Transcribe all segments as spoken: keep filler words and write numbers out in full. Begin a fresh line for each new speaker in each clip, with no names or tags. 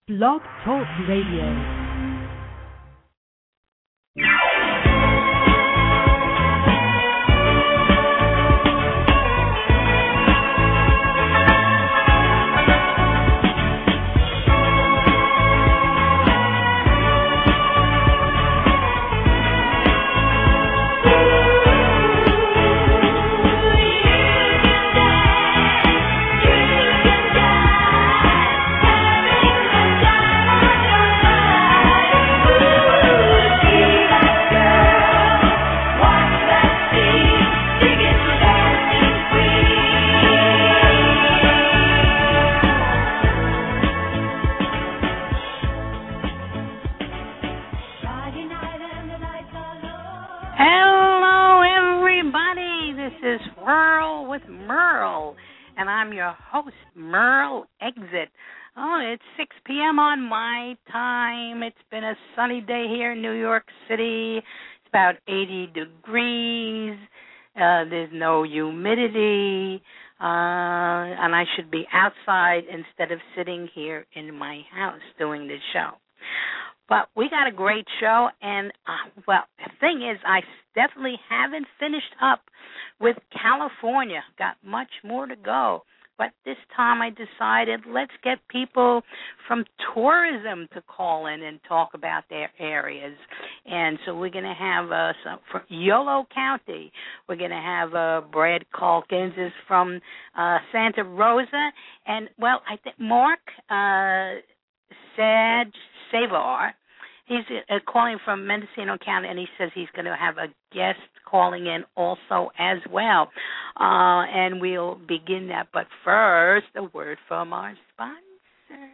Blog Talk Radio.
Your host, Merle Exit. Oh, it's six p.m. on my time. It's been a sunny day here in New York City. It's about eighty degrees. Uh, there's no humidity. Uh, and I should be outside instead of sitting here in my house doing this show. But we got a great show, and, uh, well, the thing is, I definitely haven't finished up with California. Got much more to go. But this time I decided let's get people from tourism to call in and talk about their areas. And so we're going to have uh, some from Yolo County. We're going to have uh, Brad Calkins is from uh, Santa Rosa. And, well, I think Mark uh, Sad Savar, he's uh, calling from Mendocino County, and he says he's going to have a guest calling in also as well. Uh, and we'll begin that. But first, a word from our sponsor.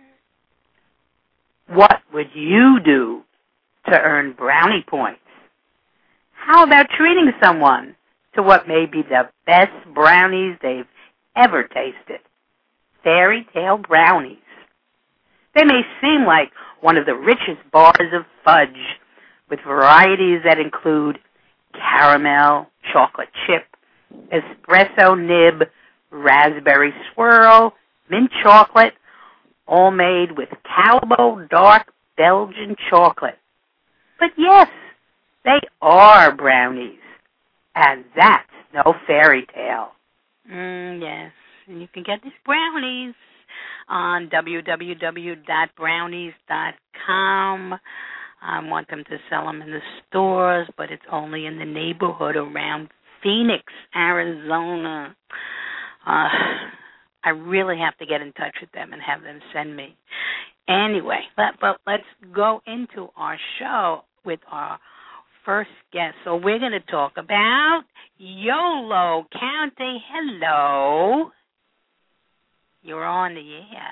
What would you do to earn brownie points? How about treating someone to what may be the best brownies they've ever tasted? Fairy Tale Brownies. They may seem like one of the richest bars of fudge, with varieties that include caramel, chocolate chip, espresso nib, raspberry swirl, mint chocolate, all made with Calbo dark Belgian chocolate. But yes, they are brownies, and that's no fairy tale. Mm, yes, and you can get these brownies on w w w dot brownies dot com. I want them to sell them in the stores, but it's only in the neighborhood around Phoenix, Arizona. Uh, I really have to get in touch with them and have them send me. Anyway, but, but let's go into our show with our first guest. So we're going to talk about Yolo County. Hello. You're on the air.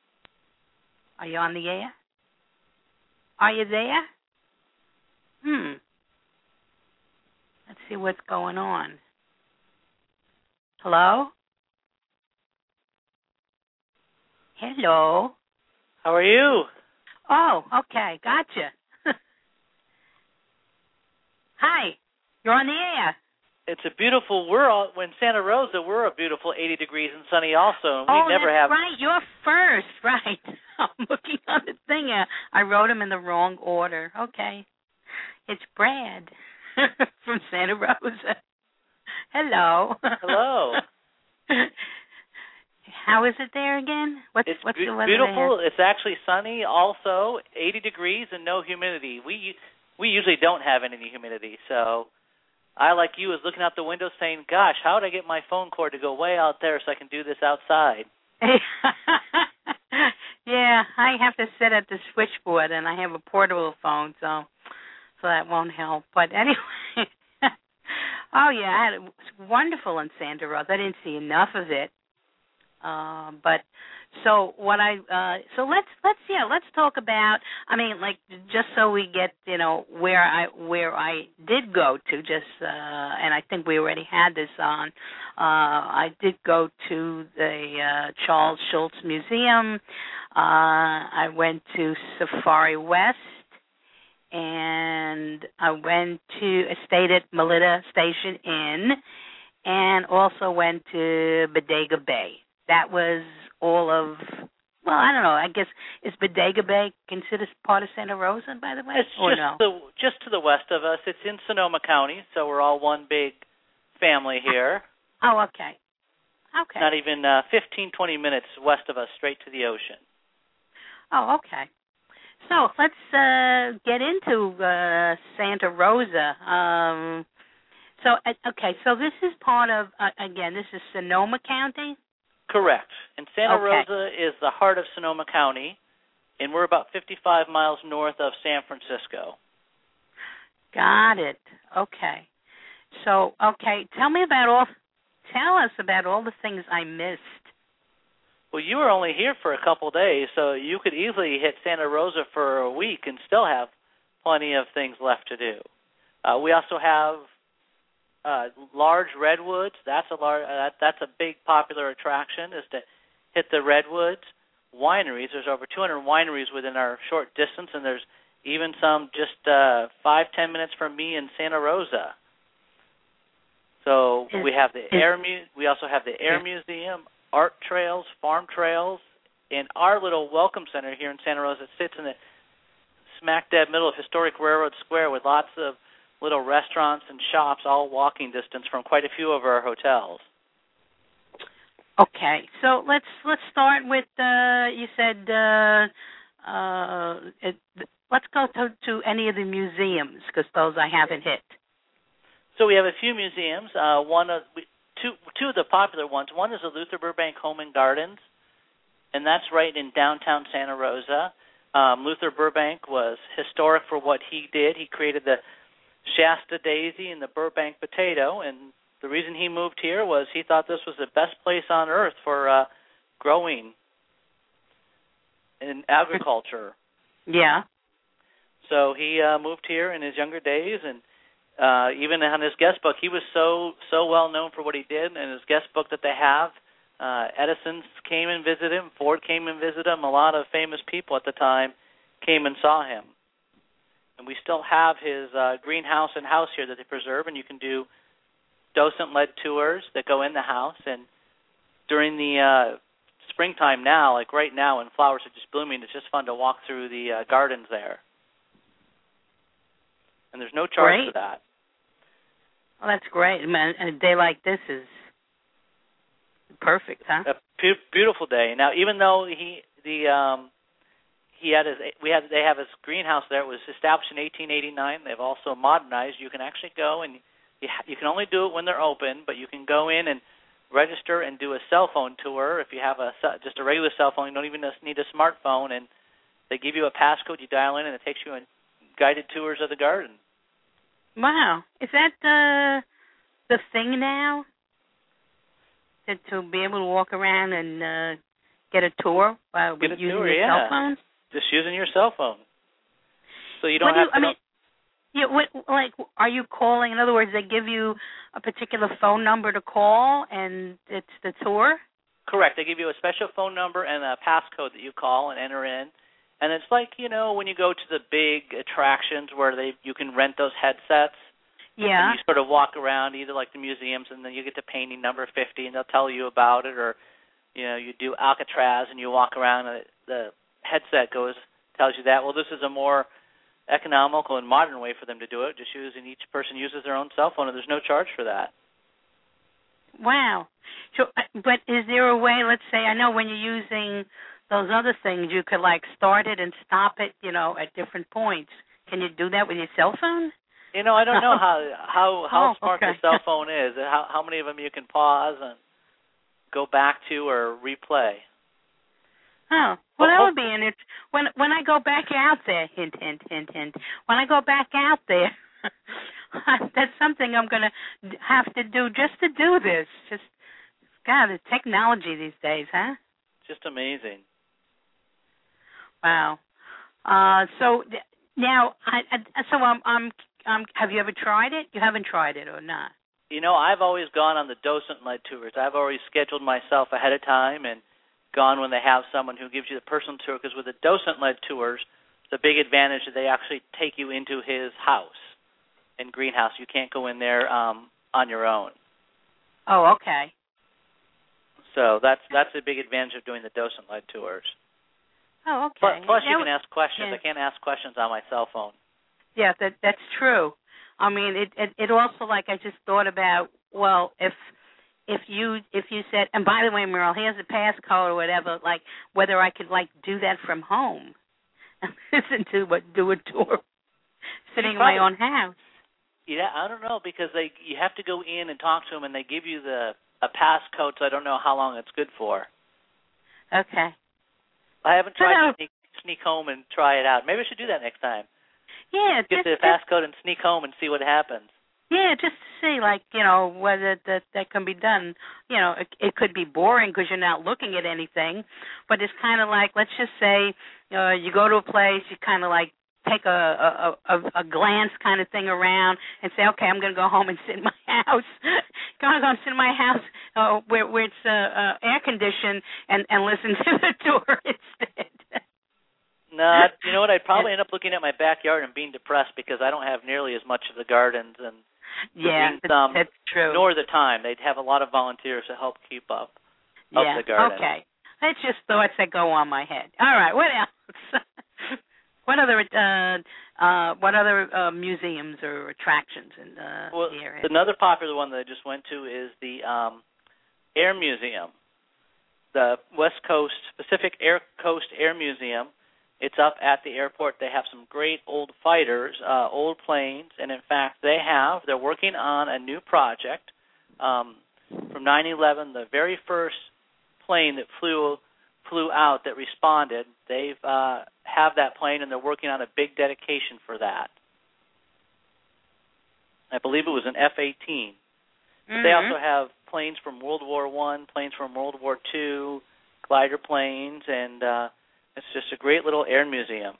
Are you on the air? Are you there? Hmm. Let's see what's going on. Hello? Hello?
How are you?
Oh, okay. Gotcha. Hi. You're on the air.
It's a beautiful, we're all, in Santa Rosa, we're a beautiful eighty degrees and sunny also. And we
oh,
never
that's
have...
right. You're first. Right. I'm looking on the thing. I wrote them in the wrong order. Okay. It's Brad from Santa Rosa. Hello.
Hello.
How is it there again? What's,
it's
what's
be-
the weather
beautiful.
there?
It's actually sunny also, eighty degrees and no humidity. We we usually don't have any humidity, so... I, like you, was looking out the window saying, gosh, how would I get my phone cord to go way out there so I can do this outside?
Yeah, I have to sit at the switchboard, and I have a portable phone, so so that won't help. But anyway, oh, yeah, I had, it was wonderful in Santa Rosa. I didn't see enough of it. Uh, but so what I uh, so let's let's yeah let's talk about I mean like just so we get you know where I where I did go to just uh, and I think we already had this on uh, I did go to the uh, Charles Schulz Museum. Uh, I went to Safari West, and I went to I stayed at Melita Station Inn, and also went to Bodega Bay. That was all of well, I don't know. I guess is Bodega Bay considered part of Santa Rosa, by the way,
It's
or
just
no?
the just to the west of us. It's in Sonoma County, so we're all one big family here.
Oh, okay. Okay.
Not even uh, fifteen, twenty minutes west of us, straight to the ocean.
Oh, okay. So let's uh, get into uh, Santa Rosa. Um, so, uh, okay, so this is part of, uh, again, this is Sonoma County?
Correct. And Santa
Okay.
Rosa is the heart of Sonoma County, and we're about fifty-five miles north of San Francisco.
Got it. Okay. So, okay, tell me about all, tell us about all the things I missed.
Well, you were only here for a couple of days, so you could easily hit Santa Rosa for a week and still have plenty of things left to do. Uh, we also have uh, large redwoods. That's a large. Uh, that, that's a big popular attraction, is to hit the redwoods. Wineries. There's over two hundred wineries within our short distance, and there's even some just uh, five, ten minutes from me in Santa Rosa. So
Is,
we have the
is,
air. Mu- we also have the air
yeah.
museum. Art trails, farm trails, and our little welcome center here in Santa Rosa sits in the smack dab middle of historic Railroad Square with lots of little restaurants and shops all walking distance from quite a few of our hotels.
Okay, so let's let's start with, uh, you said, uh, uh, it, let's go to, to any of the museums, because those I haven't hit.
So we have a few museums. Uh, one of we, Two, two of the popular ones. One is the Luther Burbank Home and Gardens, and that's right in downtown Santa Rosa. Um, Luther Burbank was historic for what he did. He created the Shasta daisy and the Burbank potato, and the reason he moved here was he thought this was the best place on earth for uh, growing in agriculture.
Yeah.
So he uh, moved here in his younger days, and Uh, even on his guest book, he was so so well known for what he did. And his guest book that they have, uh, Edison came and visited him, Ford came and visited him. A lot of famous people at the time came and saw him. And we still have his uh, greenhouse and house here that they preserve, and you can do docent-led tours that go in the house. And during the uh, springtime now, like right now when flowers are just blooming, it's just fun to walk through the uh, gardens there. And there's no charge
Great.
for that.
Well, that's great. I mean, a day like this is perfect, huh?
A pu- beautiful day. Now, even though he the um, he had his we had they have his greenhouse there. It was established in eighteen eighty-nine. They've also modernized. You can actually go and you, ha- you can only do it when they're open, but you can go in and register and do a cell phone tour. If you have a just a regular cell phone, you don't even need a smartphone, and they give you a passcode. You dial in, and it takes you on guided tours of the garden.
Wow. Is that uh, the thing now? To, to be able to walk around and uh, get a tour while
Get a
using
tour,
your
yeah.
cell phone?
Just using your cell phone. So you don't
What do
have
you,
to
I
know-
mean, yeah, what, like, are you calling? In other words, they give you a particular phone number to call, and it's the tour?
Correct. They give you a special phone number and a passcode that you call and enter in. And it's like, you know, when you go to the big attractions where they you can rent those headsets.
Yeah.
And you sort of walk around, either like the museums, and then you get to painting number fifty, and they'll tell you about it. Or, you know, you do Alcatraz, and you walk around, and the headset goes tells you that. Well, this is a more economical and modern way for them to do it, just using each person uses their own cell phone, and there's no charge for that.
Wow. So, but is there a way, let's say, I know when you're using those other things, you could, like, start it and stop it, you know, at different points. Can you do that with your cell phone?
You know, I don't know how how, how
oh,
smart
okay.
the cell phone is, how, how many of them you can pause and go back to or replay.
Oh, well, that would be in it. When when I go back out there, hint, hint, hint, hint. When I go back out there, that's something I'm going to have to do just to do this. Just, God, the technology these days, huh?
Just amazing.
Wow. Uh, so now, I, I, so I'm, I'm, um, have you ever tried it? You haven't tried it or not?
You know, I've always gone on the docent-led tours. I've always scheduled myself ahead of time and gone when they have someone who gives you the personal tour, because with the docent-led tours, the big advantage is they actually take you into his house and greenhouse. You can't go in there um, on your own.
Oh, okay.
So that's that's a big advantage of doing the docent-led tours.
Oh, okay.
Plus, plus you
That
can ask questions.
yeah.
I can't ask questions on my cell phone.
Yeah, that that's true. I mean, it, it it also, like, I just thought about, well, if if you if you said, and by the way, Merle, here's a passcode or whatever, like whether I could like do that from home and listen to what do a tour sitting in my own house.
Yeah, I don't know, because they you have to go in and talk to them, and they give you the a passcode, so I don't know how long it's good for.
Okay.
I haven't tried
Hello.
to sneak, sneak home and try it out. Maybe I should do that next time.
Yeah,
Get
just,
the passcode and sneak home and see what happens.
Yeah, just to see, like, you know, whether that that can be done. You know, it, it could be boring because you're not looking at anything, but it's kind of like, let's just say, uh, you go to a place, you kind of like take a a, a a glance kind of thing around and say, okay, I'm going to go home and sit in my house. Going to go sit in my house uh, where where it's uh, uh, air conditioned and and listen to the tour instead.
No, you know what? I'd probably end up looking at my backyard and being depressed because I don't have nearly as much of the gardens and
yeah,
the um,
that's true.
Nor the time. They'd have a lot of volunteers to help keep up
yeah.
up the garden.
Okay, that's just thoughts that go on my head. All right, what else? What other uh, uh, what other uh, museums or attractions in uh,
well,
the area?
Another popular one that I just went to is the um, Air Museum, the West Coast Pacific Air Coast Air Museum. It's up at the airport. They have some great old fighters, uh, old planes, and in fact, they have. They're working on a new project um, from nine eleven. The very first plane that flew flew out that responded. They've uh, have that plane, and they're working on a big dedication for that. I believe it was an F eighteen.
Mm-hmm.
They also have planes from World War One, planes from World War Two, glider planes, and uh, it's just a great little air museum.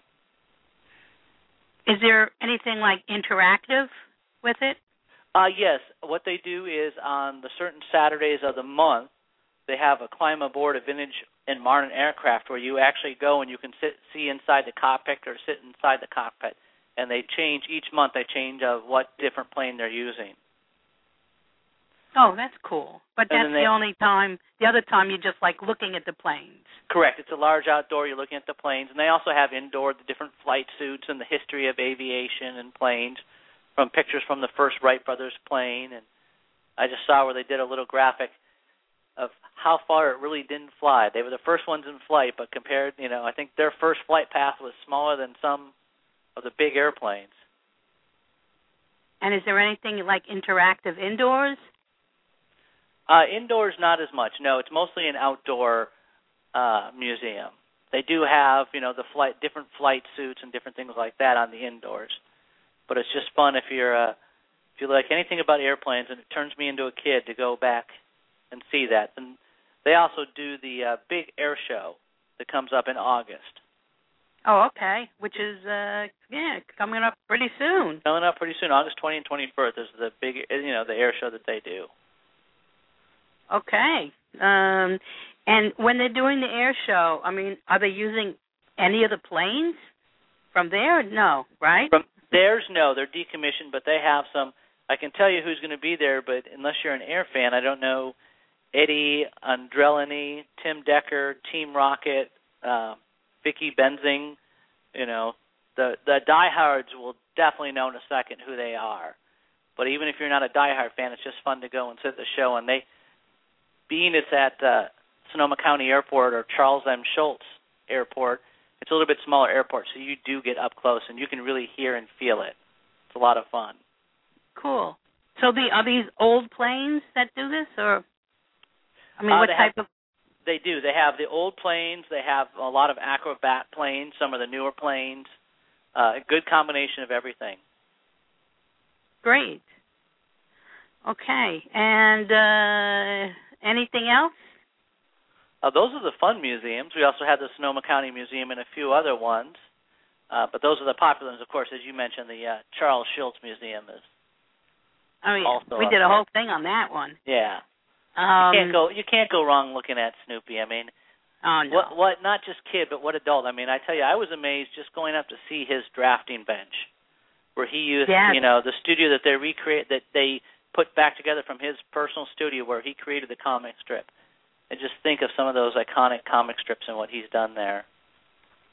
Is there anything like interactive with it?
Uh, yes. What they do is on the certain Saturdays of the month, they have a climb aboard a vintage and modern aircraft where you actually go and you can sit, see inside the cockpit or sit inside the cockpit. And they change, each month they change of what different plane they're using.
Oh, that's cool. But
And
that's
then they-
the only time. The other time you're just like looking at the planes.
Correct. It's a large outdoor. You're looking at the planes. And they also have indoor the different flight suits and the history of aviation and planes, from pictures from the first Wright brothers plane. And I just saw where they did a little graphic of how far it really didn't fly. They were the first ones in flight, but compared, you know, I think their first flight path was smaller than some of the big airplanes.
And is there anything like interactive indoors?
Uh, indoors, not as much. No, it's mostly an outdoor uh, museum. They do have, you know, the flight, different flight suits and different things like that on the indoors. But it's just fun if you're, uh, if you like anything about airplanes, and it turns me into a kid to go back and see that. And they also do the uh, big air show that comes up in August.
Oh, okay. Which is, uh, yeah, coming up pretty soon.
Coming up pretty soon, August twentieth and twenty-first is the big, you know, the air show that they do.
Okay. Um, and when they're doing the air show, I mean, are they using any of the planes from there? No, right?
From theirs, no, they're decommissioned, but they have some. I can tell you who's going to be there, but unless you're an Air fan, I don't know. Eddie Andrelini, Tim Decker, Team Rocket, uh, Vicky Benzing. You know, the the diehards will definitely know in a second who they are. But even if you're not a diehard fan, it's just fun to go and sit at the show. And they, being it's at uh, Sonoma County Airport or Charles M. Schultz Airport, it's a little bit smaller airport, so you do get up close and you can really hear and feel it. It's a lot of fun.
Cool. So the are these old planes that do this, or I mean,
Uh,
what
they
type
have,
of?
They do. They have the old planes. They have a lot of acrobat planes. Some of the newer planes. Uh, a good combination of everything.
Great. Okay. And uh, anything else?
Uh, those are the fun museums. We also have the Sonoma County Museum and a few other ones. Uh, but those are the popular ones, of course, as you mentioned. The uh, Charles Schultz Museum is.
Oh yeah,
also
we
up
did a
there.
whole thing on that one.
Yeah.
Um,
you can't go. You can't go wrong looking at Snoopy. I mean,
oh no.
what? What? Not just kid, but what adult? I mean, I tell you, I was amazed just going up to see his drafting bench, where he used,
Yes.
you know, the studio that they recreate, that they put back together from his personal studio, where he created the comic strip. And just think of some of those iconic comic strips and what he's done there.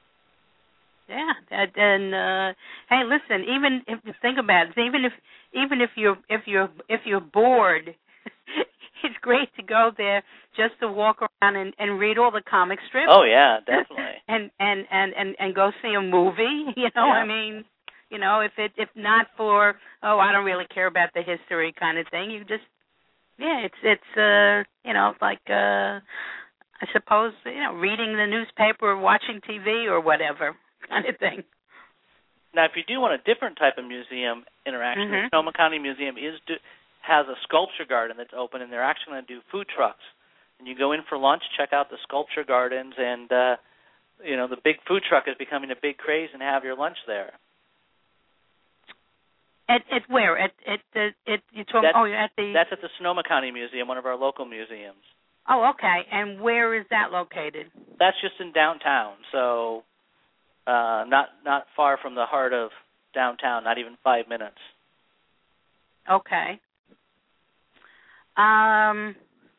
Yeah, that, and uh, hey, listen. Even if you think about it, even if even if you're if you're if you're bored, it's great to go there just to walk around and, and read all the comic strips.
Oh yeah, definitely.
and, and, and, and and go see a movie. You know,
yeah.
I mean, you know, if it if not for oh, I don't really care about the history kind of thing, you just yeah, it's it's uh you know like uh I suppose you know reading the newspaper or watching T V or whatever. Kind of thing.
Now, if you do want a different type of museum interaction,
mm-hmm.
the Sonoma County Museum is do, has a sculpture garden that's open, and they're actually going to do food trucks. And you go in for lunch, check out the sculpture gardens, and uh, you know the big food truck is becoming a big craze, and have your lunch there.
At at where? At at the at you told
that's,
oh you're at the
that's at the Sonoma County Museum, one of our local museums.
Oh, okay. And where is that located?
That's just in downtown, so. Uh, not not far from the heart of downtown, not even five minutes.
Okay. Um,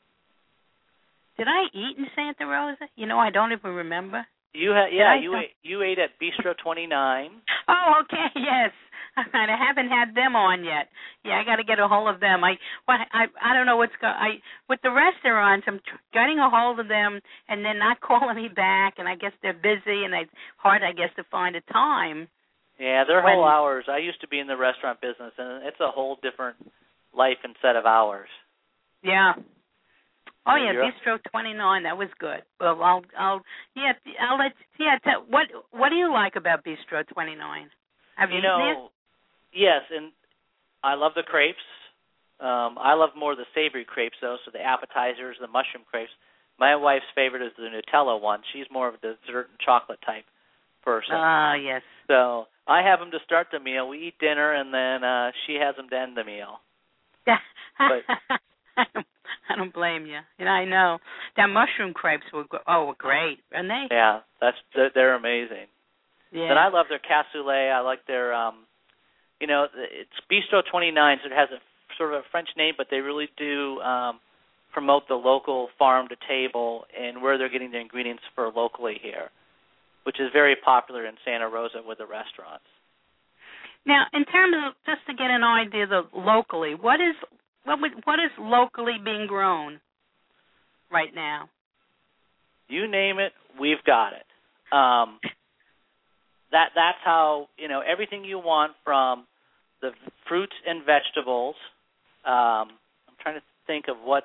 did I eat in Santa Rosa? You know, I don't even remember.
You had yeah,
did
you ate, you ate at Bistro twenty-nine.
Oh, okay, yes. I haven't had them on yet. Yeah, I got to get a hold of them. I, what, I, I don't know what's going. I with the restaurants, I'm getting a hold of them, and they're not calling me back. And I guess they're busy, and it's hard, I guess, to find a time.
Yeah, their
when,
whole hours. I used to be in the restaurant business, and it's a whole different life and set of hours.
Yeah. Oh yeah,
You're
Bistro twenty-nine. That was good. Well, I'll, I'll, yeah, I'll let. Yeah, tell, what, what do you like about Bistro twenty-nine? Have you,
you know?
Eaten it?
Yes, and I love the crepes. Um, I love more the savory crepes, though, so the appetizers, the mushroom crepes. My wife's favorite is the Nutella one. She's more of a dessert and chocolate type person.
Ah, uh, yes.
So I have them to start the meal. We eat dinner, and then uh, she has them to end the meal. But,
I, don't, I don't blame you. And I know. That mushroom crepes were, oh, were great, aren't they?
Yeah, that's they're, they're amazing.
Yeah.
Then I love their cassoulet. I like their... Um, You know, it's Bistro twenty-nine, so it has a sort of a French name, but they really do um, promote the local farm to table and where they're getting the ingredients for locally here, which is very popular in Santa Rosa with the restaurants.
Now, in terms of, just to get an idea of locally, what is what would, what is locally being grown right now?
You name it, we've got it. Um, that that's how, you know, everything you want from the fruits and vegetables. Um, I'm trying to think of what's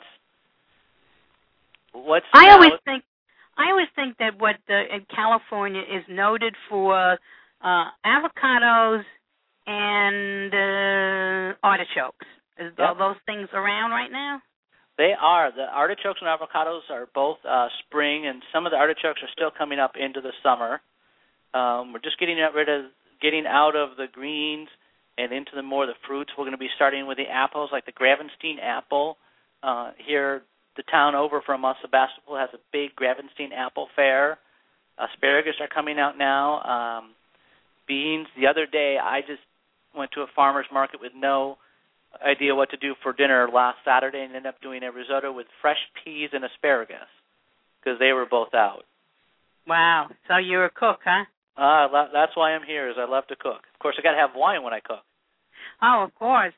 what's.
I always think I always think that what the, in California is noted for uh, avocados and uh, artichokes. Is
Yep.
all those things around right now?
They are. The artichokes and avocados are both uh, spring, and some of the artichokes are still coming up into the summer. Um, we're just getting rid of getting out of the greens and into the more the fruits. We're going to be starting with the apples, like the Gravenstein apple. Uh, here, the town over from us, Sebastopol, has a big Gravenstein apple fair. Asparagus are coming out now. Um, beans. The other day, I just went to a farmer's market with no idea what to do for dinner last Saturday and ended up doing a risotto with fresh peas and asparagus because they were both out.
Wow. So you're a cook, huh?
Uh, that's why I'm here, is I love to cook. Of course, I got to have wine when I cook.
Oh, of course.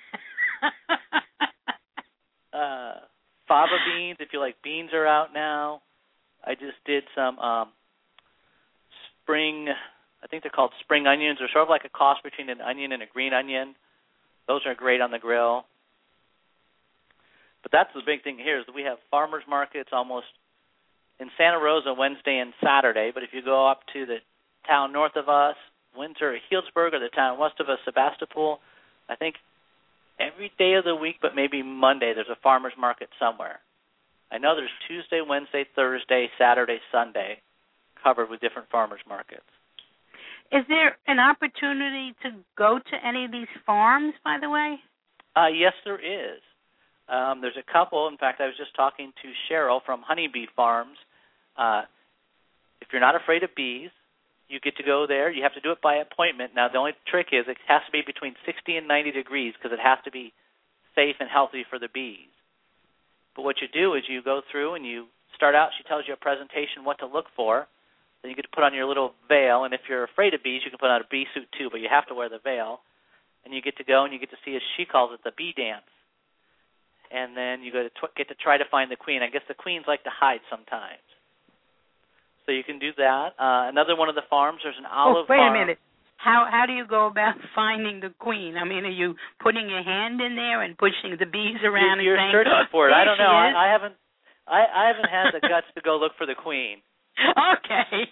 uh, fava beans, if you like beans, are out now. I just did some um, spring, I think they're called spring onions. They're sort of like a cross between an onion and a green onion. Those are great on the grill. But that's the big thing here is that we have farmers markets almost in Santa Rosa Wednesday and Saturday. But if you go up to the town north of us, Windsor or Healdsburg, or the town west of us, Sebastopol, I think every day of the week, but maybe Monday, there's a farmer's market somewhere. I know there's Tuesday, Wednesday, Thursday, Saturday, Sunday, covered with different farmers markets.
Is there an opportunity to go to any of these farms, by the way?
Uh, yes, there is. Um, there's a couple. In fact, I was just talking to Cheryl from Honeybee Farms. Uh, if you're not afraid of bees, you get to go there. You have to do it by appointment. Now, the only trick is it has to be between sixty and ninety degrees because it has to be safe and healthy for the bees. But what you do is you go through and you start out. She tells you a presentation what to look for. Then you get to put on your little veil, and if you're afraid of bees, you can put on a bee suit too, but you have to wear the veil. And you get to go and you get to see, as she calls it, the bee dance. And then you go to tw- get to try to find the queen. I guess the queens like to hide sometimes. So you can do that. Uh, another one of the farms, there's an olive
oh, wait
farm.
Wait a minute. How how do you go about finding the queen? I mean, are you putting your hand in there and pushing the bees around
You're, you're
and saying,
searching for it. I don't know.
I,
I, I haven't I, I haven't had the guts to go look for the queen.
Okay.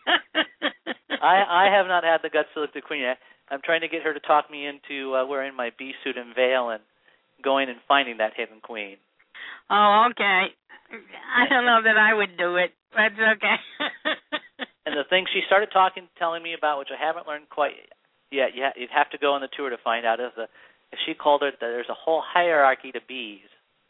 I, I have not had the guts to look for the queen yet. I'm trying to get her to talk me into uh, wearing my bee suit and veil and going and finding that hidden queen.
Oh, okay. I don't know that I would do it. That's okay.
And the thing she started talking, telling me about, which I haven't learned quite yet, you'd have to go on the tour to find out, is the, as she called it, there's a whole hierarchy to bees.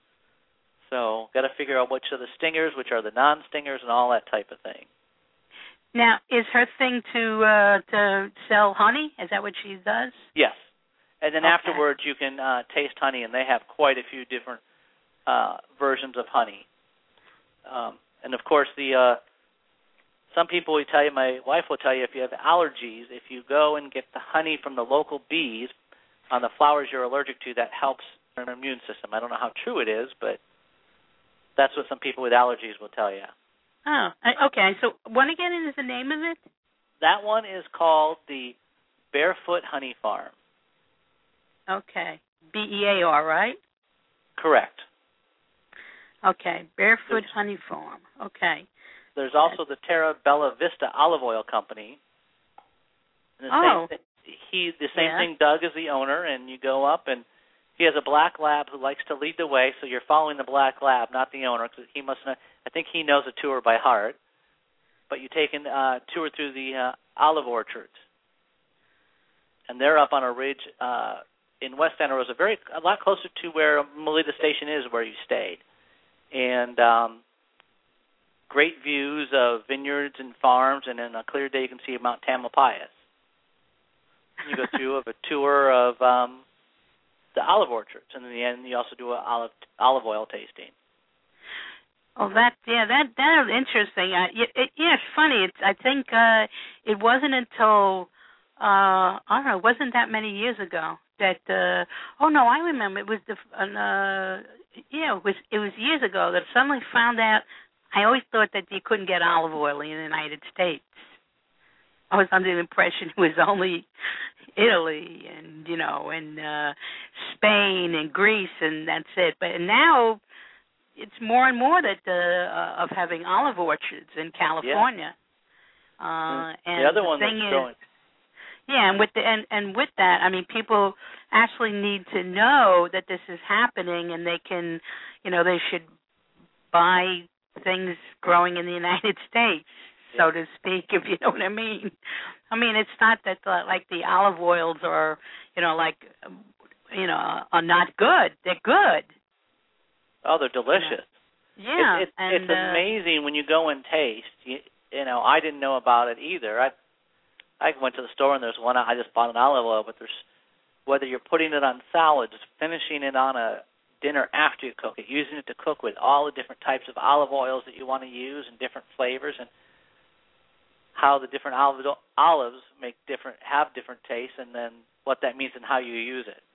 So got to figure out which are the stingers, which are the non-stingers, and all that type of thing.
Now, is her thing to uh, to sell honey? Is that what she does?
Yes. And then
okay.
afterwards you can uh, taste honey, and they have quite a few different uh, versions of honey. Um, and, of course, the uh, some people will tell you, my wife will tell you, if you have allergies, if you go and get the honey from the local bees on the flowers you're allergic to, that helps your immune system. I don't know how true it is, but that's what some people with allergies will tell you.
Oh, okay. So what again is the name of it?
That one is called the Barefoot Honey Farm.
Okay. B E A R, right?
Correct.
Okay. Barefoot
there's,
Honey Farm. Okay.
There's also the Terra Bella Vista Olive Oil Company. And the
oh.
Same th- he, the same
yeah.
thing, Doug is the owner, and you go up, and he has a black lab who likes to lead the way, so you're following the black lab, not the owner, because he must know. I think he knows the tour by heart. But you take a uh, tour through the uh, olive orchards, and they're up on a ridge uh, in West Santa Rosa, very a lot closer to where Melita Station is, where you stayed, and um, great views of vineyards and farms, and in a clear day you can see Mount Tamalpais. You go through a tour of um, the olive orchards, and in the end you also do an olive olive oil tasting.
Oh, that yeah, that that is interesting. Uh, it, it, yeah, it's funny. It's I think uh, it wasn't until uh, I don't know, it wasn't that many years ago that. Uh, oh no, I remember it was the uh, yeah, it was it was years ago that I suddenly found out. I always thought that you couldn't get olive oil in the United States. I was under the impression it was only Italy and you know and uh, Spain and Greece and that's it. But now. It's more and more that uh, of having olive orchards in California. Yeah. Uh, and
the other
the
one
thing
that's
is,
growing.
Yeah, and with the and, and with that, I mean, people actually need to know that this is happening, and they can, you know, they should buy things growing in the United States, so to speak, if you know what I mean. I mean, it's not that uh, like the olive oils are, you know, like, you know, are not good. They're good.
Oh, they're delicious.
Yeah,
it's it's,
and,
it's
uh,
amazing when you go and taste. You, you know, I didn't know about it either. I I went to the store and there's one. I just bought an olive oil, but there's whether you're putting it on salads, finishing it on a dinner after you cook it, using it to cook with all the different types of olive oils that you want to use and different flavors, and how the different olive, olives make different have different tastes, and then what that means and how you use it.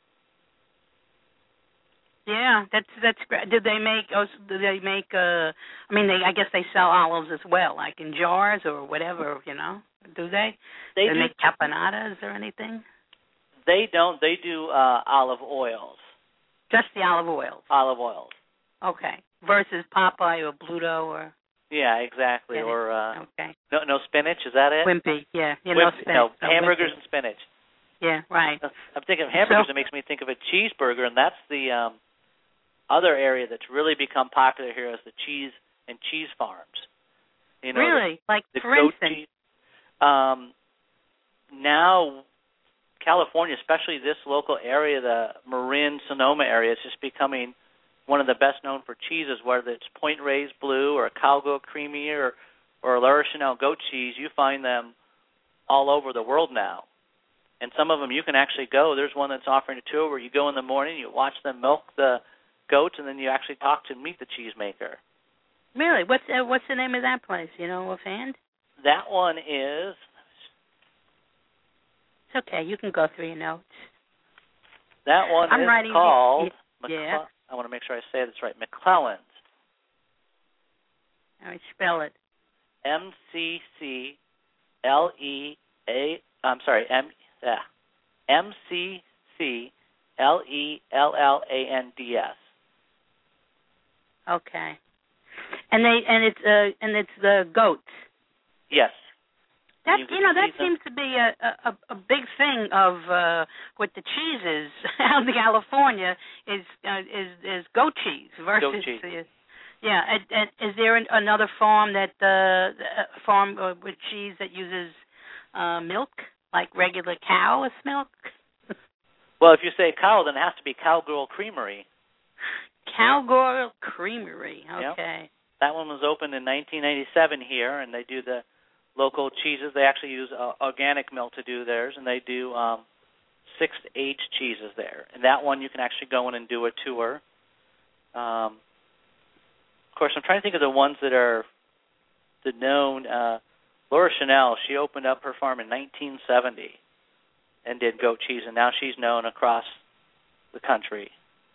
Yeah, that's that's great. Did they make? Oh, do they make? Uh, I mean, they. I guess they sell olives as well, like in jars or whatever. You know, do they?
They
do they
do
make capanadas or anything?
They don't. They do uh, olive oils.
Just the olive oils.
Olive oils.
Okay. Versus Popeye or Bluto or.
Yeah, exactly.
Yeah.
Or uh,
okay.
No, no spinach. Is that it?
Wimpy. Yeah. You
know,
spinach.
No,
no
hamburgers
wimpy.
and spinach.
Yeah. Right.
I'm thinking of hamburgers.
So,
it makes me think of a cheeseburger, and that's the um, other area that's really become popular here is the cheese and cheese farms. You know,
really?
The,
like,
the
for
goat
instance?
Cheese. Um, now, California, especially this local area, the Marin, Sonoma area, is just becoming one of the best known for cheeses, whether it's Point Reyes Blue or Calgo Creamy or, or La Rochelle goat cheese. You find them all over the world now. And some of them you can actually go. There's one that's offering a tour where you go in the morning, you watch them milk the goats, and then you actually talk to and meet the cheesemaker.
Really? What's uh, what's the name of that place? You know, offhand?
that one is.
It's okay. You can go through your notes.
That one
I'm
is
writing
called.
the, yeah.
McCle- I want to make sure I say this right. McClellan's.
All right, spell it.
M C C L E A. I'm sorry. M. Yeah. M C C L E L L A N D S.
Okay. And they and it's uh and it's the goats.
Yes.
That
you,
you know that
them.
seems to be a, a a big thing of uh with the cheeses out in California is uh, is is goat cheese versus
goat cheese.
Uh, yeah. And, and is there an, another farm that uh farm uh, with cheese that uses uh milk like regular cow's milk?
Well, if you say cow, then it has to be Cowgirl Creamery.
Cowgirl Creamery. Okay.
Yep. That one was opened in nineteen ninety-seven here, and they do the local cheeses. They actually use uh, organic milk to do theirs, and they do um, six to eight cheeses there. And that one you can actually go in and do a tour. Um, of course, I'm trying to think of the ones that are the known. Uh, Laura Chanel, she opened up her farm in nineteen seventy and did goat cheese, and now she's known across the country.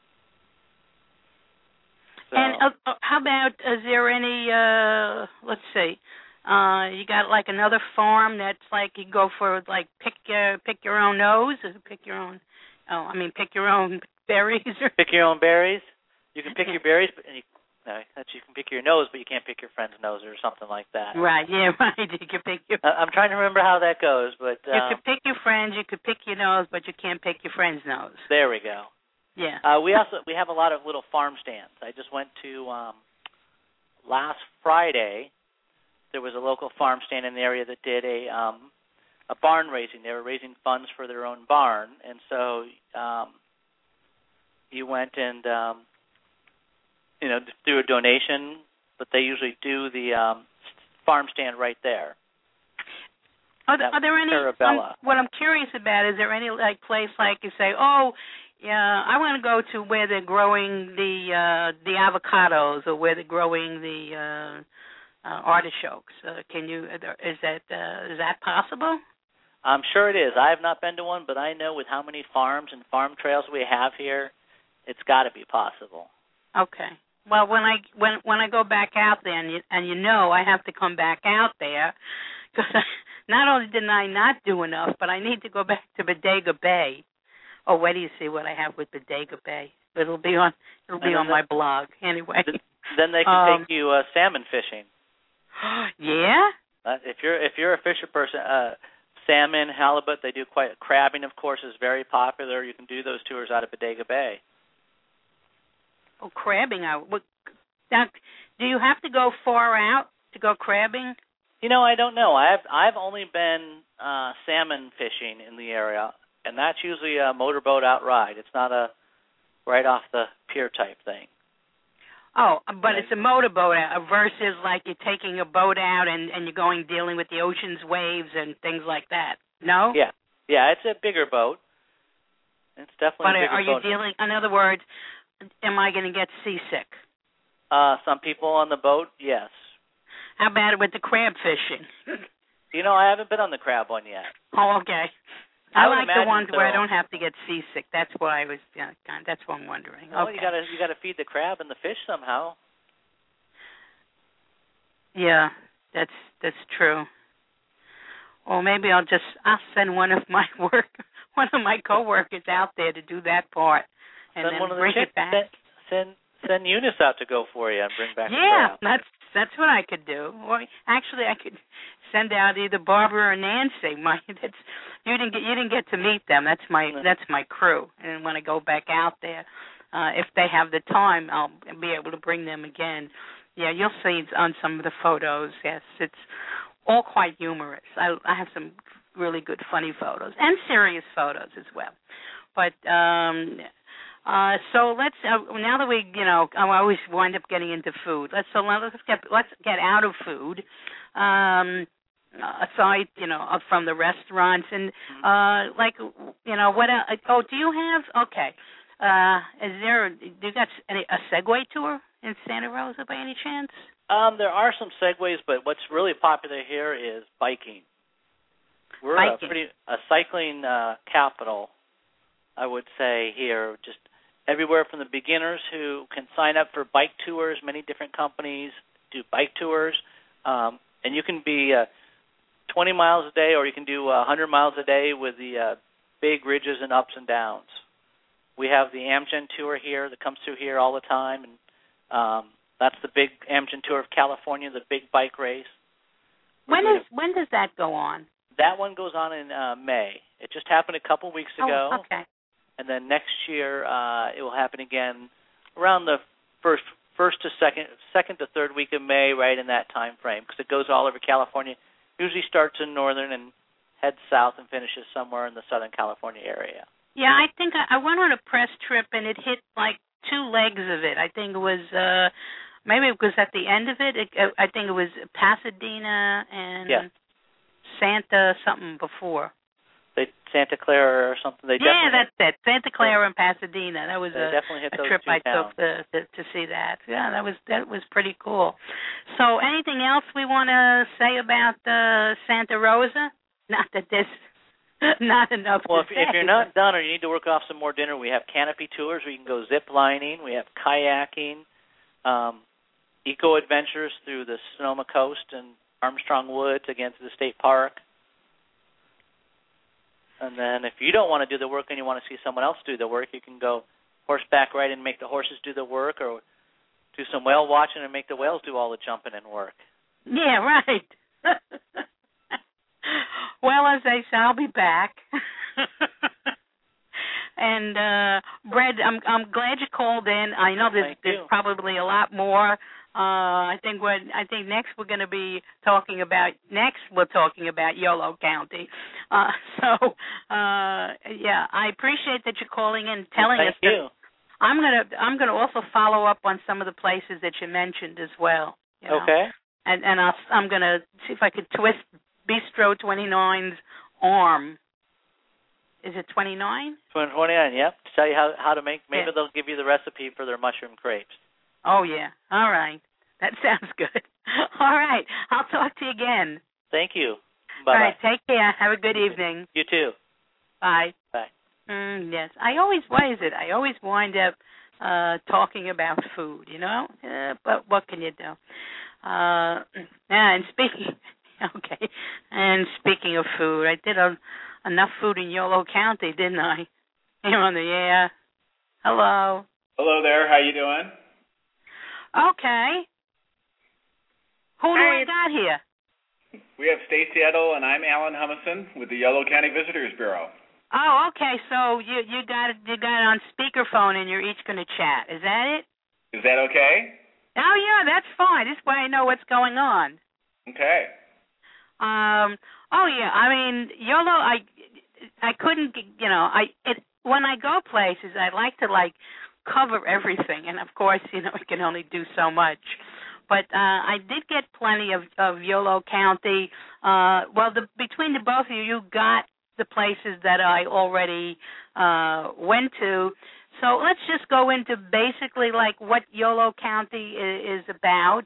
So,
and uh, how about, is there any, uh, let's see, uh, you got like another farm that's like you go for like pick your, pick your own nose, or pick your own, oh, I mean pick your own berries? Or
pick your own berries. You can pick your berries, but and you, no, that's, you can pick your nose, but you can't pick your friend's nose or something like that.
Right, yeah, right. You can pick your...
I'm trying to remember how that goes, but... Um,
you could pick your friends, you could pick your nose, but you can't pick your friend's nose.
There we go.
Yeah.
Uh, we also we have a lot of little farm stands. I just went to, um, last Friday, there was a local farm stand in the area that did a um, a barn raising. They were raising funds for their own barn, and so um, you went and... Um, you know, do a donation, but they usually do the um, farm stand right there.
Are there, are there any, um, what I'm curious about, is there any like place like you say, oh, yeah, I want to go to where they're growing the uh, the avocados or where they're growing the uh, uh, artichokes? Uh, can you, is that uh, is that possible?
I'm sure it is. I have not been to one, but I know with how many farms and farm trails we have here, it's got to be possible.
Okay. Well, when I when when I go back out there, and you, and you know I have to come back out there, because not only did I not do enough, but I need to go back to Bodega Bay. Oh, wait till you see what I have with Bodega Bay. It'll be on it'll be on my blog anyway.
Then they can
um,
take you uh, salmon fishing.
Yeah.
Uh, if you're if you're a fisher person, uh, salmon, halibut, they do quite. Crabbing, of course, is very popular. You can do those tours out of Bodega Bay.
Oh, crabbing out. What, now, do you have to go far out to go crabbing?
You know, I don't know. I've I've only been uh, salmon fishing in the area, and that's usually a motorboat outride. It's not a right off the pier type thing.
Oh, but it's a motorboat out versus like you're taking a boat out and, and you're going dealing with the ocean's waves and things like that. No?
Yeah, yeah. It's a bigger boat. It's definitely
but
a bigger
are you
boat.
dealing? In other words, am I going to get seasick?
Uh, some people on the boat, yes.
How about it with the crab fishing?
You know, I haven't been on the crab one yet.
Oh, okay.
I,
I
would
like the ones
so.
where I don't have to get seasick. That's what I was. Yeah, that's what I'm wondering.
Well,
okay.
you gotta you gotta feed the crab and the fish somehow.
Yeah, that's that's true. Or maybe I'll just I'll send one of my work one of my coworkers out there to do that part. And
send
then
one of the
bring
chicks,
it back.
Send, send send Eunice out to go for you and bring back
yeah,
the crab.
that's that's what I could do. Or actually, I could send out either Barbara or Nancy. My that's you didn't get you didn't get to meet them. That's my
No.
that's my crew. And when I go back out there, uh, if they have the time, I'll be able to bring them again. Yeah, you'll see on some of the photos. Yes, it's all quite humorous. I I have some really good funny photos and serious photos as well. But um Uh, so let's uh, now that we, you know, I always wind up getting into food. Let's so let's get let's get out of food. Um, aside, you know, from the restaurants and uh, like, you know, what? Uh, oh, do you have? Okay, uh, is there? Do you got any, a Segway tour in Santa Rosa by any chance?
Um, there are some segues, but what's really popular here is biking. We're
biking.
a pretty a cycling uh, capital, I would say here. Just everywhere from the beginners who can sign up for bike tours. Many different companies do bike tours, um, and you can be uh, twenty miles a day, or you can do uh, one hundred miles a day with the uh, big ridges and ups and downs. We have the Amgen tour here that comes through here all the time, and um, that's the big Amgen tour of California, the big bike race.
When is when does that go on?
That one goes on in uh, May. It just happened a couple weeks ago.
Oh, okay.
And then next year uh, it will happen again around the first first to second second to third week of May, right in that time frame, because it goes all over California. Usually starts in northern and heads south and finishes somewhere in the Southern California area.
Yeah, I think I, I went on a press trip and it hit like two legs of it. I think it was uh, maybe it was at the end of it. it I think it was Pasadena and
yeah.
Santa something before.
They Santa Clara or something. They
yeah,
definitely
that's it. Santa Clara and Pasadena. That was
they
a,
definitely hit
a
those
trip
two
I
towns.
took to, to to see that. Yeah, that was that was pretty cool. So, anything else we want to say about uh, Santa Rosa? Not that there's not enough.
Well,
to
if,
say,
if you're not done or you need to work off some more dinner, we have canopy tours where you can go zip lining. We have kayaking, um, eco adventures through the Sonoma Coast and Armstrong Woods, again to the state park. And then if you don't want to do the work and you want to see someone else do the work, you can go horseback riding and make the horses do the work, or do some whale watching and make the whales do all the jumping and work.
Yeah, right. Well, as I say, I'll be back. And uh, Brad, I'm I'm glad you called in. I know there's, there's probably a lot more. Uh, I think what I think next we're going to be talking about. Next we're talking about Yolo County. Uh, so uh, yeah, I appreciate that you're calling in, and telling
well,
us.
Thank you.
That I'm gonna I'm gonna also follow up on some of the places that you mentioned as well. You know?
Okay.
And and I'll, I'm gonna see if I could twist Bistro twenty-nine's arm. Is it twenty-nine?
twenty-nine, yep. To tell you how, how to make, maybe
yeah.
they'll give you the recipe for their mushroom crepes.
Oh, yeah. All right. That sounds good. All right. I'll talk to you again.
Thank you. Bye-bye.
All right. Take care. Have a good evening.
You too.
Bye.
Bye.
Mm, yes. I always, what is it? I always wind up uh, talking about food, you know? Uh, but what can you do? Uh, and speaking, okay. And speaking of food, I did a... enough food in Yolo County, didn't I? Here on the air. Hello.
Hello there. How you doing?
Okay. Who do
Hi.
I got here?
We have Stacy Edel, and I'm Alan Humison with the Yolo County Visitors Bureau.
Oh, okay. So you you got it you got it on speakerphone, and you're each going to chat. Is that it?
Is that okay?
Oh yeah, that's fine. This way I know what's going on.
Okay.
Um. Oh yeah. I mean, Yolo. I I couldn't. You know. I it when I go places, I like to like cover everything, and of course, you know, I can only do so much. But uh, I did get plenty of of Yolo County. Uh. Well, the between the both of you, you got the places that I already uh went to. So let's just go into basically like what Yolo County is, is about.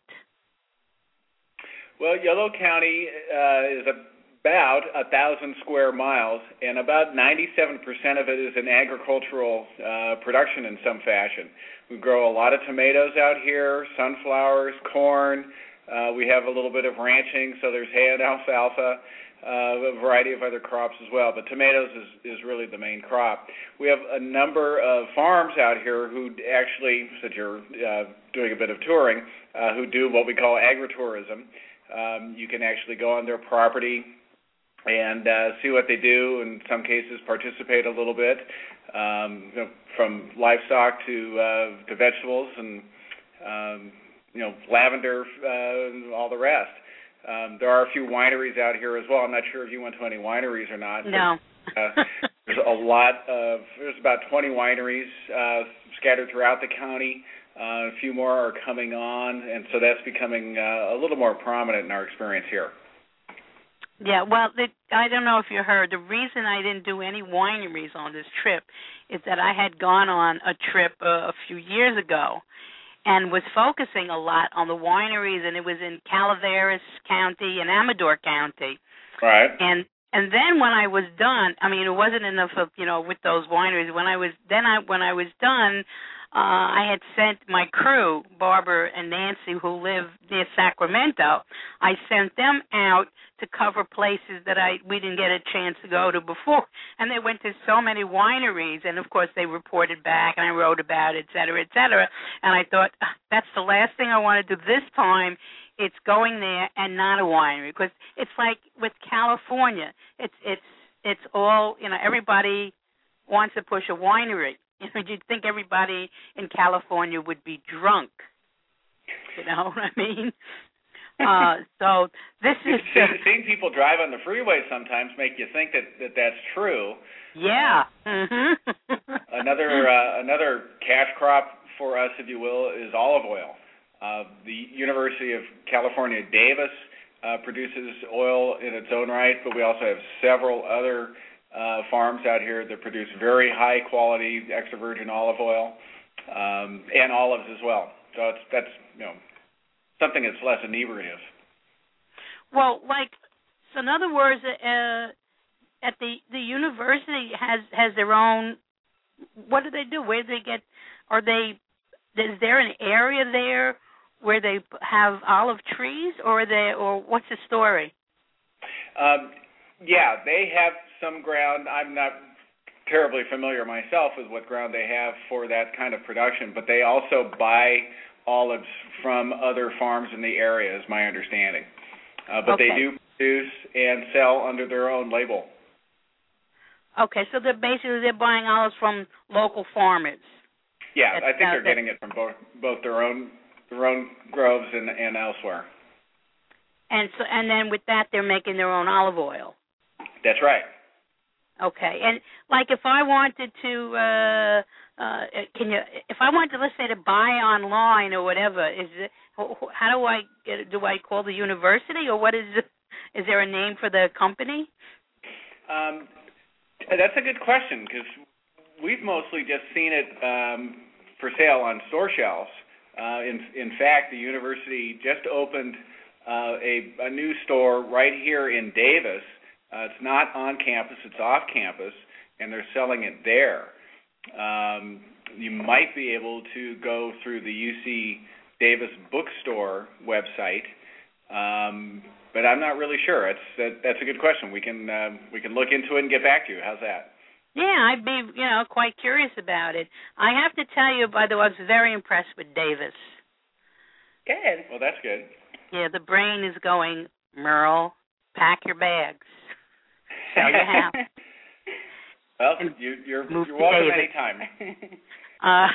Well, Yolo County uh, is about a thousand square miles, and about ninety-seven percent of it is in agricultural uh, production in some fashion. We grow a lot of tomatoes out here, sunflowers, corn. Uh, we have a little bit of ranching, so there's hay and alfalfa, uh, a variety of other crops as well. But tomatoes is, is really the main crop. We have a number of farms out here who actually, since you're uh, doing a bit of touring, uh, who do what we call agritourism. Um, you can actually go on their property and uh, see what they do, in some cases participate a little bit, um, you know, from livestock to uh, to vegetables and, um, you know, lavender, uh, and all the rest. Um, there are a few wineries out here as well. I'm not sure if you went to any wineries or not.
No.
But, uh, there's a lot of, there's about twenty wineries uh, scattered throughout the county. Uh, a few more are coming on, and so that's becoming uh, a little more prominent in our experience here.
Yeah, well, the, I don't know if you heard, the reason I didn't do any wineries on this trip is that I had gone on a trip uh, a few years ago, and was focusing a lot on the wineries, and it was in Calaveras County and Amador County.
Right.
And and then when I was done, I mean, it wasn't enough of, you know, with those wineries. When I was then I when I was done, uh, I had sent my crew, Barbara and Nancy, who live near Sacramento. I sent them out to cover places that I we didn't get a chance to go to before. And they went to so many wineries, and of course they reported back, and I wrote about it, et cetera, et cetera. And I thought, that's the last thing I want to do this time. It's going there and not a winery, because it's like with California, it's it's it's all, you know, everybody wants to push a winery. You know, you'd think everybody in California would be drunk. You know what I mean? Uh, so this is
uh, seeing people drive on the freeway sometimes make you think that, that that's true.
Yeah. Mm-hmm.
another uh, another cash crop for us, if you will, is olive oil. Uh, the University of California, Davis, uh, produces oil in its own right, but we also have several other uh, farms out here that produce very high quality extra virgin olive oil um, and olives as well. So it's that's you know something that's less inebriative.
Well, like, so in other words, uh, at the the university has has their own. What do they do? Where do they get? Are they? Is there an area there where they have olive trees, or are they, or what's the story?
Um, yeah, they have some ground. I'm not terribly familiar myself with what ground they have for that kind of production, but they also buy olives from other farms in the area, is my understanding. Uh, but
okay.
they do produce and sell under their own label.
Okay, so they're basically they're buying olives from local farmers.
Yeah,
That's,
I think
uh,
they're getting it from both both their own their own groves and, and elsewhere.
And so, and then with that, they're making their own olive oil.
That's right.
Okay, and like if I wanted to, uh, uh, can you? If I wanted, let's say, to buy online or whatever, is it? How do I get? Do I call the university, or what is? Is there a name for the company?
Um, that's a good question, because we've mostly just seen it um, for sale on store shelves. Uh, in in fact, the university just opened uh, a a new store right here in Davis. Uh, it's not on campus, it's off campus, and they're selling it there. Um, you might be able to go through the U C Davis bookstore website, um, but I'm not really sure. It's, that, that's a good question. We can uh, we can look into it and get back to you. How's that?
Yeah, I'd be, you know, quite curious about it. I have to tell you, by the way, I was very impressed with Davis.
Good.
Well, that's good.
Yeah, the brain is going, Merle, pack your bags. Sell your house.
Well, you, you're you're welcome anytime.
uh,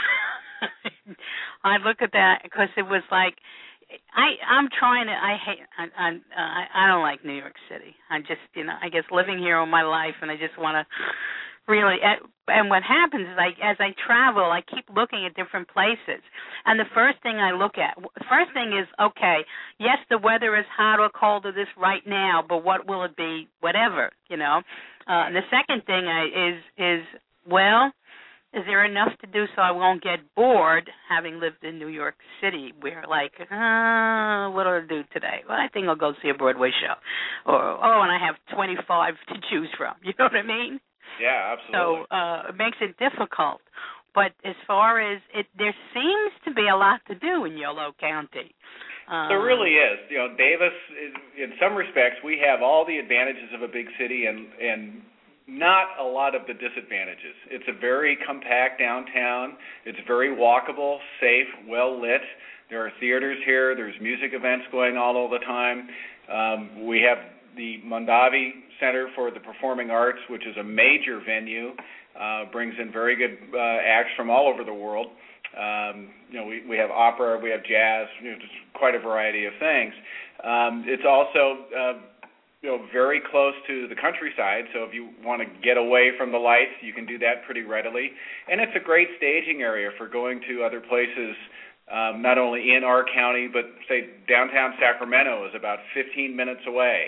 I look at that because it was like, I I'm trying to I hate I I uh, I don't like New York City. I just you know I guess living here all my life, and I just want to really. And what happens is, I as I travel, I keep looking at different places, and the first thing I look at, first thing is, okay, yes, the weather is hot or cold or this right now, but what will it be? Whatever, you know. Uh, and the second thing I, is is well. Is there enough to do so I won't get bored, having lived in New York City, where, like, uh, what do I do today? Well, I think I'll go see a Broadway show. Or, oh, and I have twenty-five to choose from. You know what I mean?
Yeah, absolutely.
So uh, it makes it difficult. But as far as it, there seems to be a lot to do in Yolo County. Um,
there really is. You know, Davis, in some respects, we have all the advantages of a big city and and not a lot of the disadvantages. It's a very compact downtown. It's very walkable, safe, well lit. There are theaters here. There's music events going on all the time. Um, we have the Mondavi Center for the Performing Arts, which is a major venue, uh, brings in very good uh, acts from all over the world. Um, you know, we, we have opera, we have jazz, you know, just quite a variety of things. Um, it's also uh, you know, very close to the countryside, so if you want to get away from the lights, you can do that pretty readily. And it's a great staging area for going to other places, um, not only in our county, but, say, downtown Sacramento is about fifteen minutes away.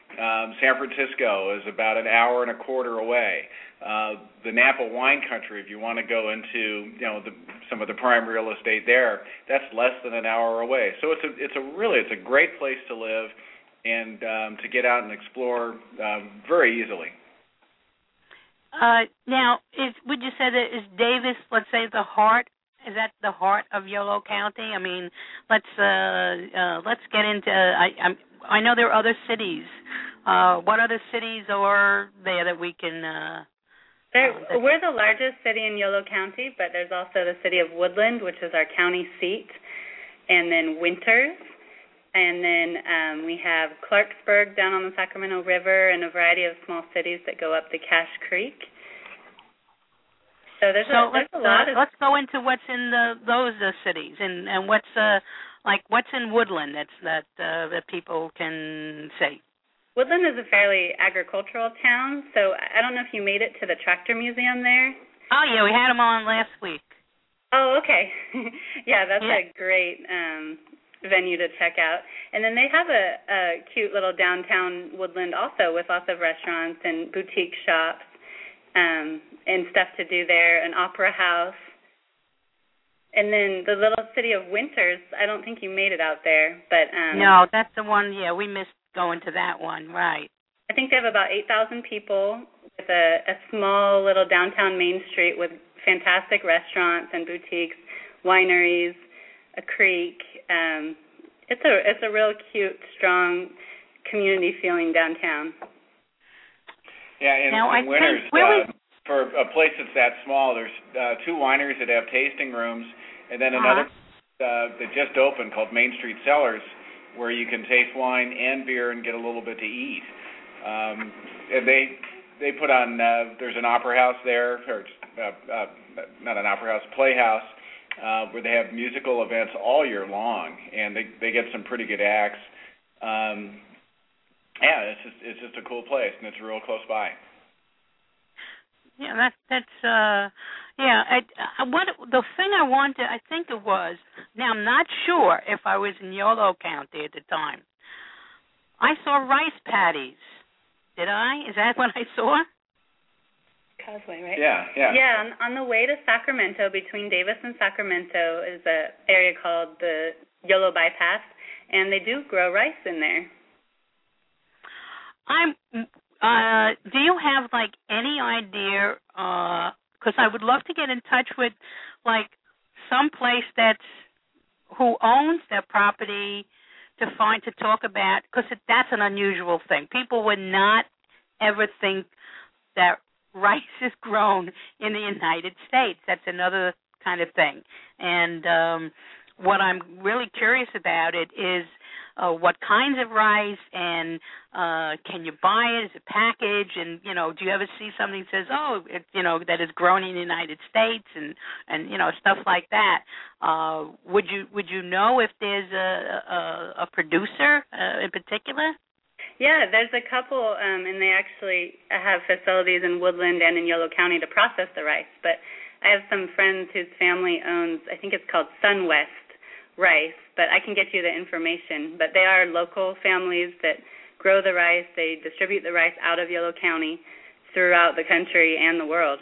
Um, San Francisco is about an hour and a quarter away. Uh, the Napa wine country, if you want to go into, you know, the, some of the prime real estate there, that's less than an hour away. So it's a, it's a really, it's a great place to live and um, to get out and explore um, very easily.
Uh, now, is, would you say that is Davis, let's say, the heart? Is that the heart of Yolo County? I mean, let's uh, uh, let's get into. Uh, I I'm, I know there are other cities. Uh, what other cities are there that we can? Uh,
There,
uh,
we're the largest city in Yolo County, but there's also the city of Woodland, which is our county seat, and then Winters, and then um, we have Clarksburg down on the Sacramento River, and a variety of small cities that go up the Cache Creek. So there's
so
a, there's
let's,
a lot
uh,
of.
Let's go into what's in the, those uh, cities, and and what's uh like what's in Woodland that's that uh, that people can say.
Woodland is a fairly agricultural town, so I don't know if you made it to the Tractor Museum there.
Oh, yeah, we had them on last week.
Oh, okay. yeah, that's
yeah.
a great um, venue to check out. And then they have a, a cute little downtown Woodland also with lots of restaurants and boutique shops um, and stuff to do there, an opera house. And then the little city of Winters, I don't think you made it out there. but um,
No, that's the one, yeah, we missed going to that one, right.
I think they have about eight thousand people with a, a small little downtown main street with fantastic restaurants and boutiques, wineries, a creek. Um, it's a it's a real cute, strong community feeling downtown.
Yeah, in,
now,
in
I
Winters,
think, where
uh, for a place that's that small, there's uh, two wineries that have tasting rooms, and then
uh-huh.
another uh, that just opened called Main Street Cellars, where you can taste wine and beer and get a little bit to eat. Um, and they they put on, uh, there's an opera house there, or uh, uh, not an opera house, playhouse, uh, where they have musical events all year long, and they they get some pretty good acts. Um, yeah, it's just it's just a cool place, and it's real close by.
Yeah, that that's uh, yeah. I, I, what the thing I wanted, I think it was. Now I'm not sure if I was in Yolo County at the time. I saw rice paddies. Did I? Is that what I saw?
Causeway, right?
Yeah, yeah.
Yeah, on, on the way to Sacramento, between Davis and Sacramento, is an area called the Yolo Bypass, and they do grow rice in there.
I'm. Uh, do you have like any idea? Because uh, I would love to get in touch with like some place that's who owns their property to find to talk about, because that's an unusual thing. People would not ever think that rice is grown in the United States. That's another kind of thing. And um, what I'm really curious about it is uh, what kinds of rice, and uh, can you buy it as a package? And, you know, do you ever see something that says, oh, it, you know, that is grown in the United States, and, and you know, stuff like that? Uh, would you would you know if there's a, a, a producer uh, in particular?
Yeah, there's a couple, um, and they actually have facilities in Woodland and in Yolo County to process the rice. But I have some friends whose family owns, I think it's called SunWest Rice, but I can get you the information. But they are local families that grow the rice. They distribute the rice out of Yolo County throughout the country and the world.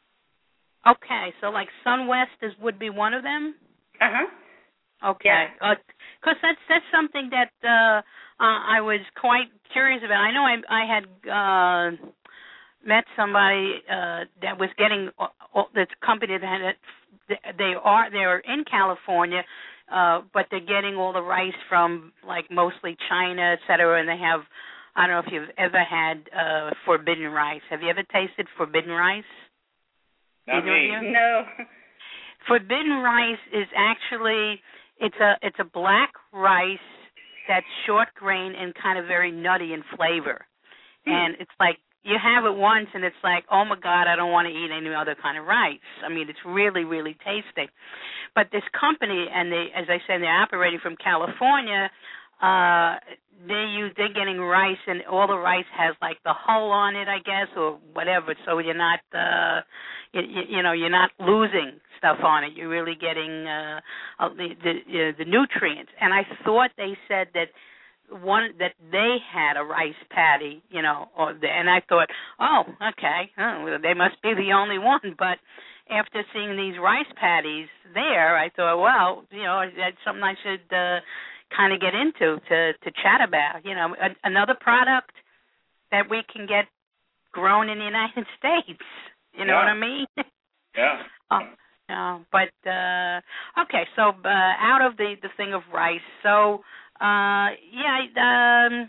Okay, so like SunWest is would be one of them?
Uh-huh.
Okay. Because
yeah.
uh, that's that's something that uh, uh, I was quite curious about. I know I, I had uh, met somebody uh, that was getting uh, this company that had, they are they're in California, uh, but they're getting all the rice from like mostly China, et cetera, and they have, I don't know if you've ever had uh, forbidden rice. Have you ever tasted forbidden rice?
Not me.
No.
Forbidden rice is actually it's a it's a black rice that's short grain and kind of very nutty in flavor, hmm. and it's like you have it once and it's like, oh my God, I don't want to eat any other kind of rice. I mean, it's really really tasty. But this company, and they, as I said, they're operating from California. Uh, they use they're getting rice, and all the rice has like the hull on it, I guess, or whatever. So you're not, uh, you, you know, you're not losing stuff on it. You're really getting uh, the the, uh, the nutrients. And I thought they said that one that they had a rice paddy, you know, or the, and I thought, oh, okay, oh, well, they must be the only one. But after seeing these rice paddies there, I thought, well, you know, that's something I should uh, kind of get into to to chat about. You know, a, another product that we can get grown in the United States. You know
yeah.
what I mean?
Yeah.
oh, no, but uh, okay. So uh, out of the, the thing of rice. So uh, yeah. Um,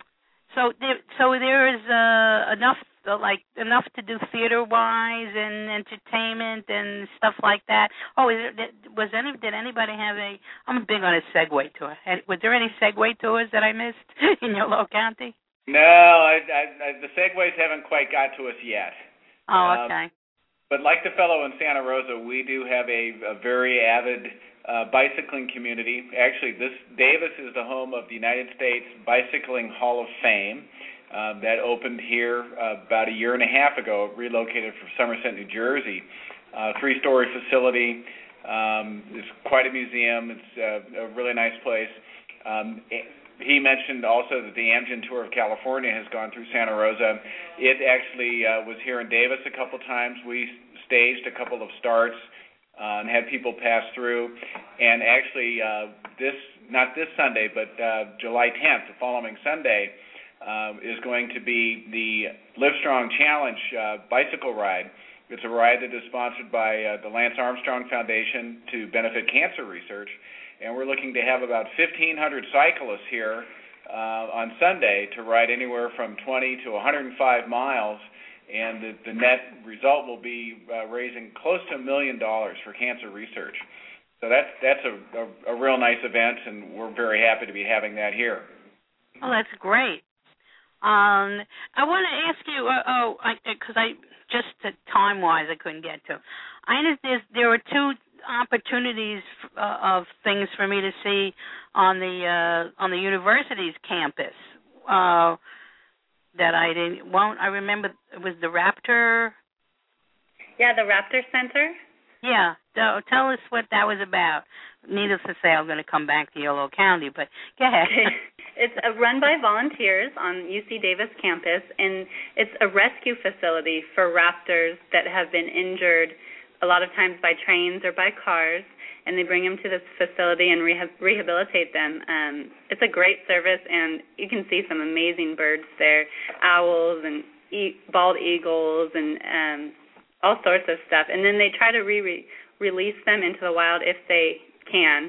so there, so there is uh, enough, uh, like enough to do theater wise and entertainment and stuff like that. Oh, is there, was any? Did anybody have a? I'm big on a Segway tour. Was there any Segway tours that I missed in Yolo County?
No, I, I, I, the Segways haven't quite got to us yet.
Oh, okay.
Um, but like the fellow in Santa Rosa, we do have a, a very avid uh, bicycling community. Actually, this Davis is the home of the United States Bicycling Hall of Fame uh, that opened here uh, about a year and a half ago, relocated from Somerset, New Jersey. Uh, three-story facility. Um, it's quite a museum. It's uh, a really nice place. Um, He mentioned also that the Amgen Tour of California has gone through Santa Rosa. It actually uh, was here in Davis a couple times. We staged a couple of starts uh, and had people pass through. And actually, uh, this not this Sunday, but uh, July tenth, the following Sunday, uh, is going to be the Livestrong Challenge uh, bicycle ride. It's a ride that is sponsored by uh, the Lance Armstrong Foundation to benefit cancer research. And we're looking to have about fifteen hundred cyclists here uh, on Sunday to ride anywhere from twenty to one hundred five miles, and the, the net result will be uh, raising close to a million dollars for cancer research. So that's that's a, a, a real nice event, and we're very happy to be having that here.
Oh, that's great. Um, I want to ask you, uh, oh, because I, I just uh, time-wise I couldn't get to. I understand there were two opportunities uh, of things for me to see on the uh, on the university's campus uh, that I didn't won't I remember it was the Raptor.
Yeah, the Raptor Center.
Yeah, so tell us what that was about. Needless to say, I'm going to come back to Yolo County, but go ahead.
It's a run by volunteers on U C Davis campus, and it's a rescue facility for raptors that have been injured a lot of times by trains or by cars, and they bring them to this facility and rehab- rehabilitate them. Um, it's a great service, and you can see some amazing birds there, owls and e- bald eagles and um, all sorts of stuff. And then they try to re- release them into the wild if they can.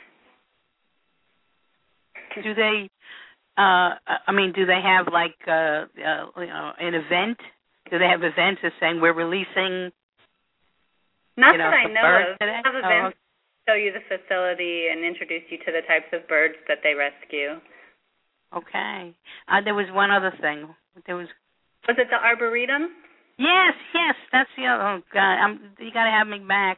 Do they, uh, I mean, do they have like uh, uh, you know, an event? Do they have events that saying we're releasing?
Not
you know,
that I know of. They have events
oh,
to show you the facility and introduce you to the types of birds that they rescue.
Okay. Uh, there was one other thing. There was.
Was it the Arboretum?
Yes, yes, that's the other. Oh God, I'm, you got to have me back.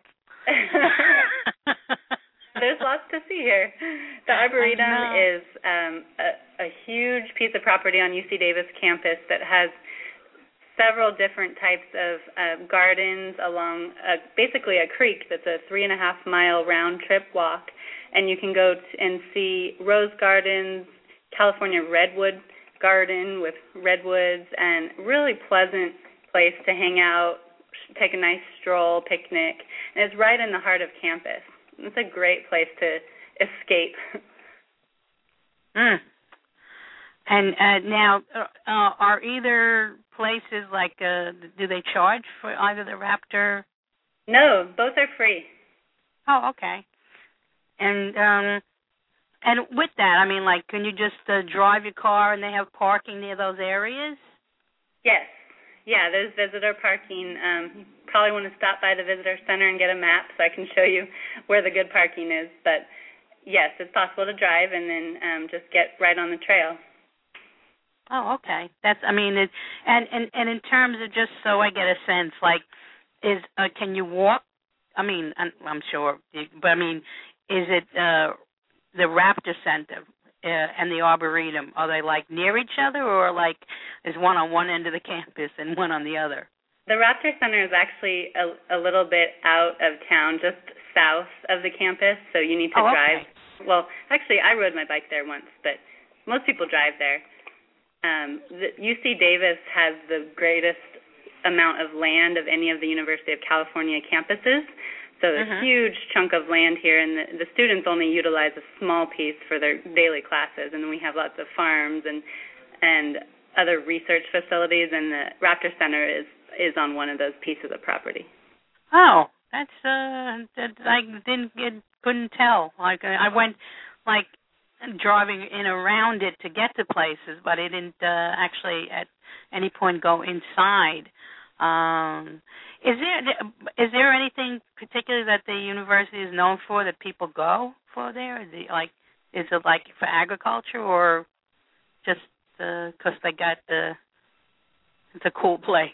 There's lots to see here. The Arboretum is um, a, a huge piece of property on U C Davis campus that has several different types of uh, gardens along a, basically a creek that's a three and a half mile round trip walk, and you can go t- and see rose gardens, California redwood garden with redwoods, and really pleasant place to hang out, take a nice stroll, picnic, and it's right in the heart of campus. It's a great place to escape.
Mm. And uh, now, uh, are either places like, uh, do they charge for either the Raptor?
No, both are free.
Oh, okay. And um, and with that, I mean, like, can you just uh, drive your car and they have parking near those areas?
Yes. Yeah, there's visitor parking. Um, you probably want to stop by the visitor center and get a map so I can show you where the good parking is. But, yes, it's possible to drive and then um, just get right on the trail.
Oh, okay. That's, I mean, it, and, and, and in terms of just so I get a sense, like, is, uh, can you walk? I mean, I'm, I'm sure, but I mean, is it uh, the Raptor Center uh, and the Arboretum, are they like near each other, or like is one on one end of the campus and one on the other?
The Raptor Center is actually a, a little bit out of town, just south of the campus, so you need to
oh,
drive.
Okay.
Well, actually, I rode my bike there once, but most people drive there. Um, the, U C Davis has the greatest amount of land of any of the University of California campuses. So a
Mhm.
huge chunk of land here, and the, the students only utilize a small piece for their daily classes. And then we have lots of farms and and other research facilities, and the Raptor Center is, is on one of those pieces of property.
Oh, that's uh, that I didn't get, couldn't tell. Like I went, like driving in around it to get to places, but I didn't uh, actually at any point go inside. Um, is there is there anything particular that the university is known for that people go for there? Is it like is it like for agriculture or just because uh, they got the it's a cool place?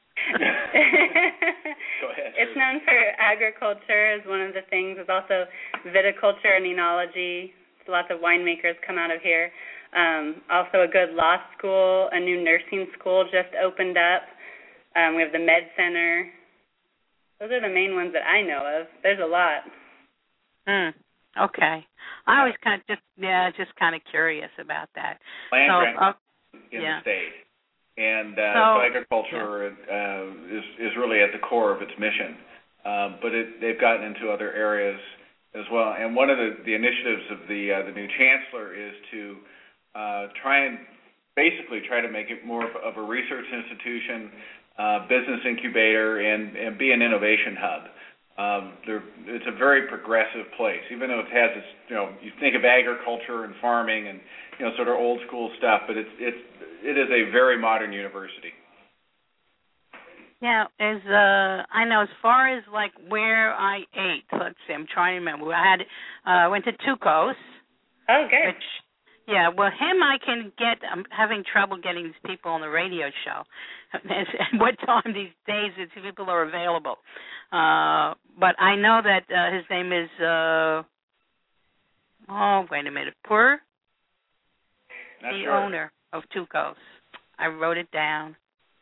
Go ahead.
It's known for agriculture as one of the things. It's also viticulture and enology. Lots of winemakers come out of here. Um, also a good law school, a new nursing school just opened up. Um, we have the Med Center. Those are the main ones that I know of. There's a lot.
Mm, okay. I always kind of just, yeah, just kind of curious about that.
Land
so,
grant
uh,
in
yeah.
the state. And uh,
so,
so agriculture yeah. uh, is, is really at the core of its mission. Uh, but it, they've gotten into other areas as well. And one of the, the initiatives of the uh, the new chancellor is to uh, try and basically try to make it more of, of a research institution, uh, business incubator, and, and be an innovation hub. Um, it's a very progressive place, even though it has its, you know, you think of agriculture and farming and, you know, sort of old school stuff, but it's it's it is a very modern university.
Yeah, as uh, I know, as far as like where I ate, let's see, I'm trying to remember. I had uh, went to Tuco's.
Oh, good.
Which, yeah, well, him I can get. I'm having trouble getting these people on the radio show. At what time these days these people are available? Uh, but I know that uh, his name is. Uh, oh, wait a minute, Pur,
Not
the
sure.
owner of Tuco's. I wrote it down.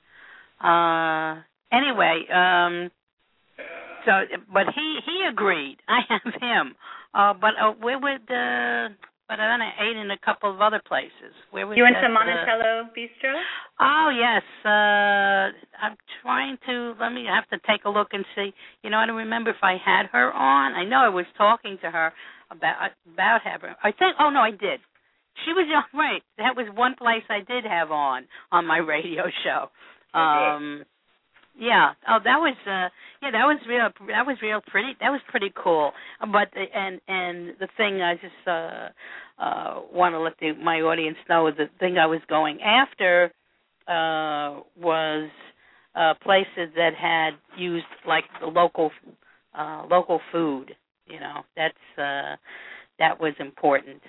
Uh, anyway, um, so, but he, he agreed. I have him. Uh, but uh, where would, uh, but then I ate in a couple of other places. Where was
You went
that,
to Monticello uh, Bistro?
Oh, yes. Uh, I'm trying to, let me have to take a look and see. You know, I don't remember if I had her on. I know I was talking to her about, about her. I think, oh, no, I did. She was, right, that was one place I did have on, on my radio show. Um, yeah. Oh, that was uh, yeah, that was real. That was real pretty. That was pretty cool. But and and the thing I just uh, uh, want to let the, my audience know, the thing I was going after uh, was uh, places that had used like the local uh, local food. You know, that's uh, that was important.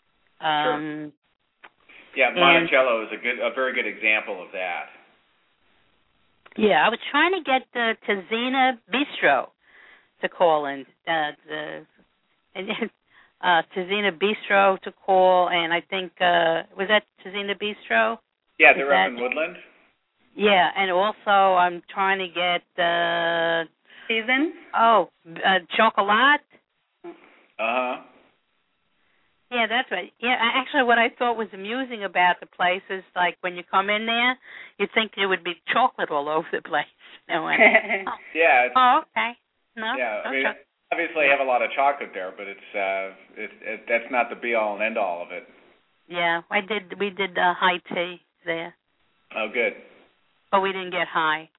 Um,
sure. Yeah, Monticello is a good, a very good example of that.
Yeah, I was trying to get the Tazina Bistro to call in. Uh, the uh, Tazina Bistro to call, and I think uh, was that Tazina Bistro?
Yeah, they're
Is
up
that,
in Woodland.
Yeah, and also I'm trying to get uh,
Season.
Oh, uh, Chocolat.
Uh huh.
Yeah, that's right. Yeah, actually, what I thought was amusing about the place is, like, when you come in there, you'd think there would be chocolate all over the place. No, I, oh.
Yeah. It's,
oh, okay. No.
Yeah,
no
I mean,
chocolate.
obviously, you have a lot of chocolate there, but it's uh, it, it that's not the be all and end all of it.
Yeah, I did. We did uh, high tea there.
Oh, good.
But we didn't get high.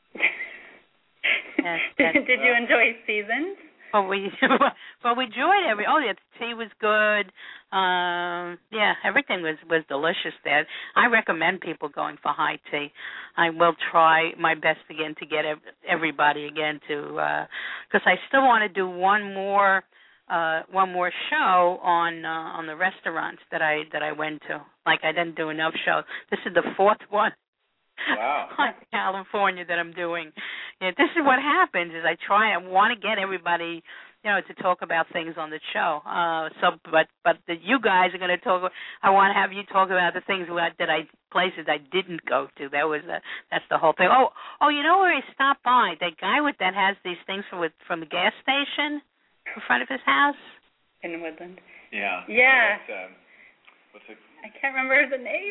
Yes,
did you enjoy Seasons?
Well, we well we enjoyed every. Oh, yeah, the tea was good. Um, yeah, everything was, was delicious there. I recommend people going for high tea. I will try my best again to get everybody again to because uh, I still want to do one more uh, one more show on uh, on the restaurants that I that I went to. Like I didn't do enough shows. This is the fourth one.
Wow.
On California that I'm doing. Yeah, this is what happens is I try I want to get everybody, you know, to talk about things on the show. Uh, so, but but the, you guys are going to talk. I want to have you talk about the things that I places I didn't go to. That was a, that's the whole thing. Oh oh, you know where I stopped by? That guy with that has these things from with from the gas station in front of his house
in Woodland.
Yeah.
Yeah.
Well, um, What's it?
I can't remember the name.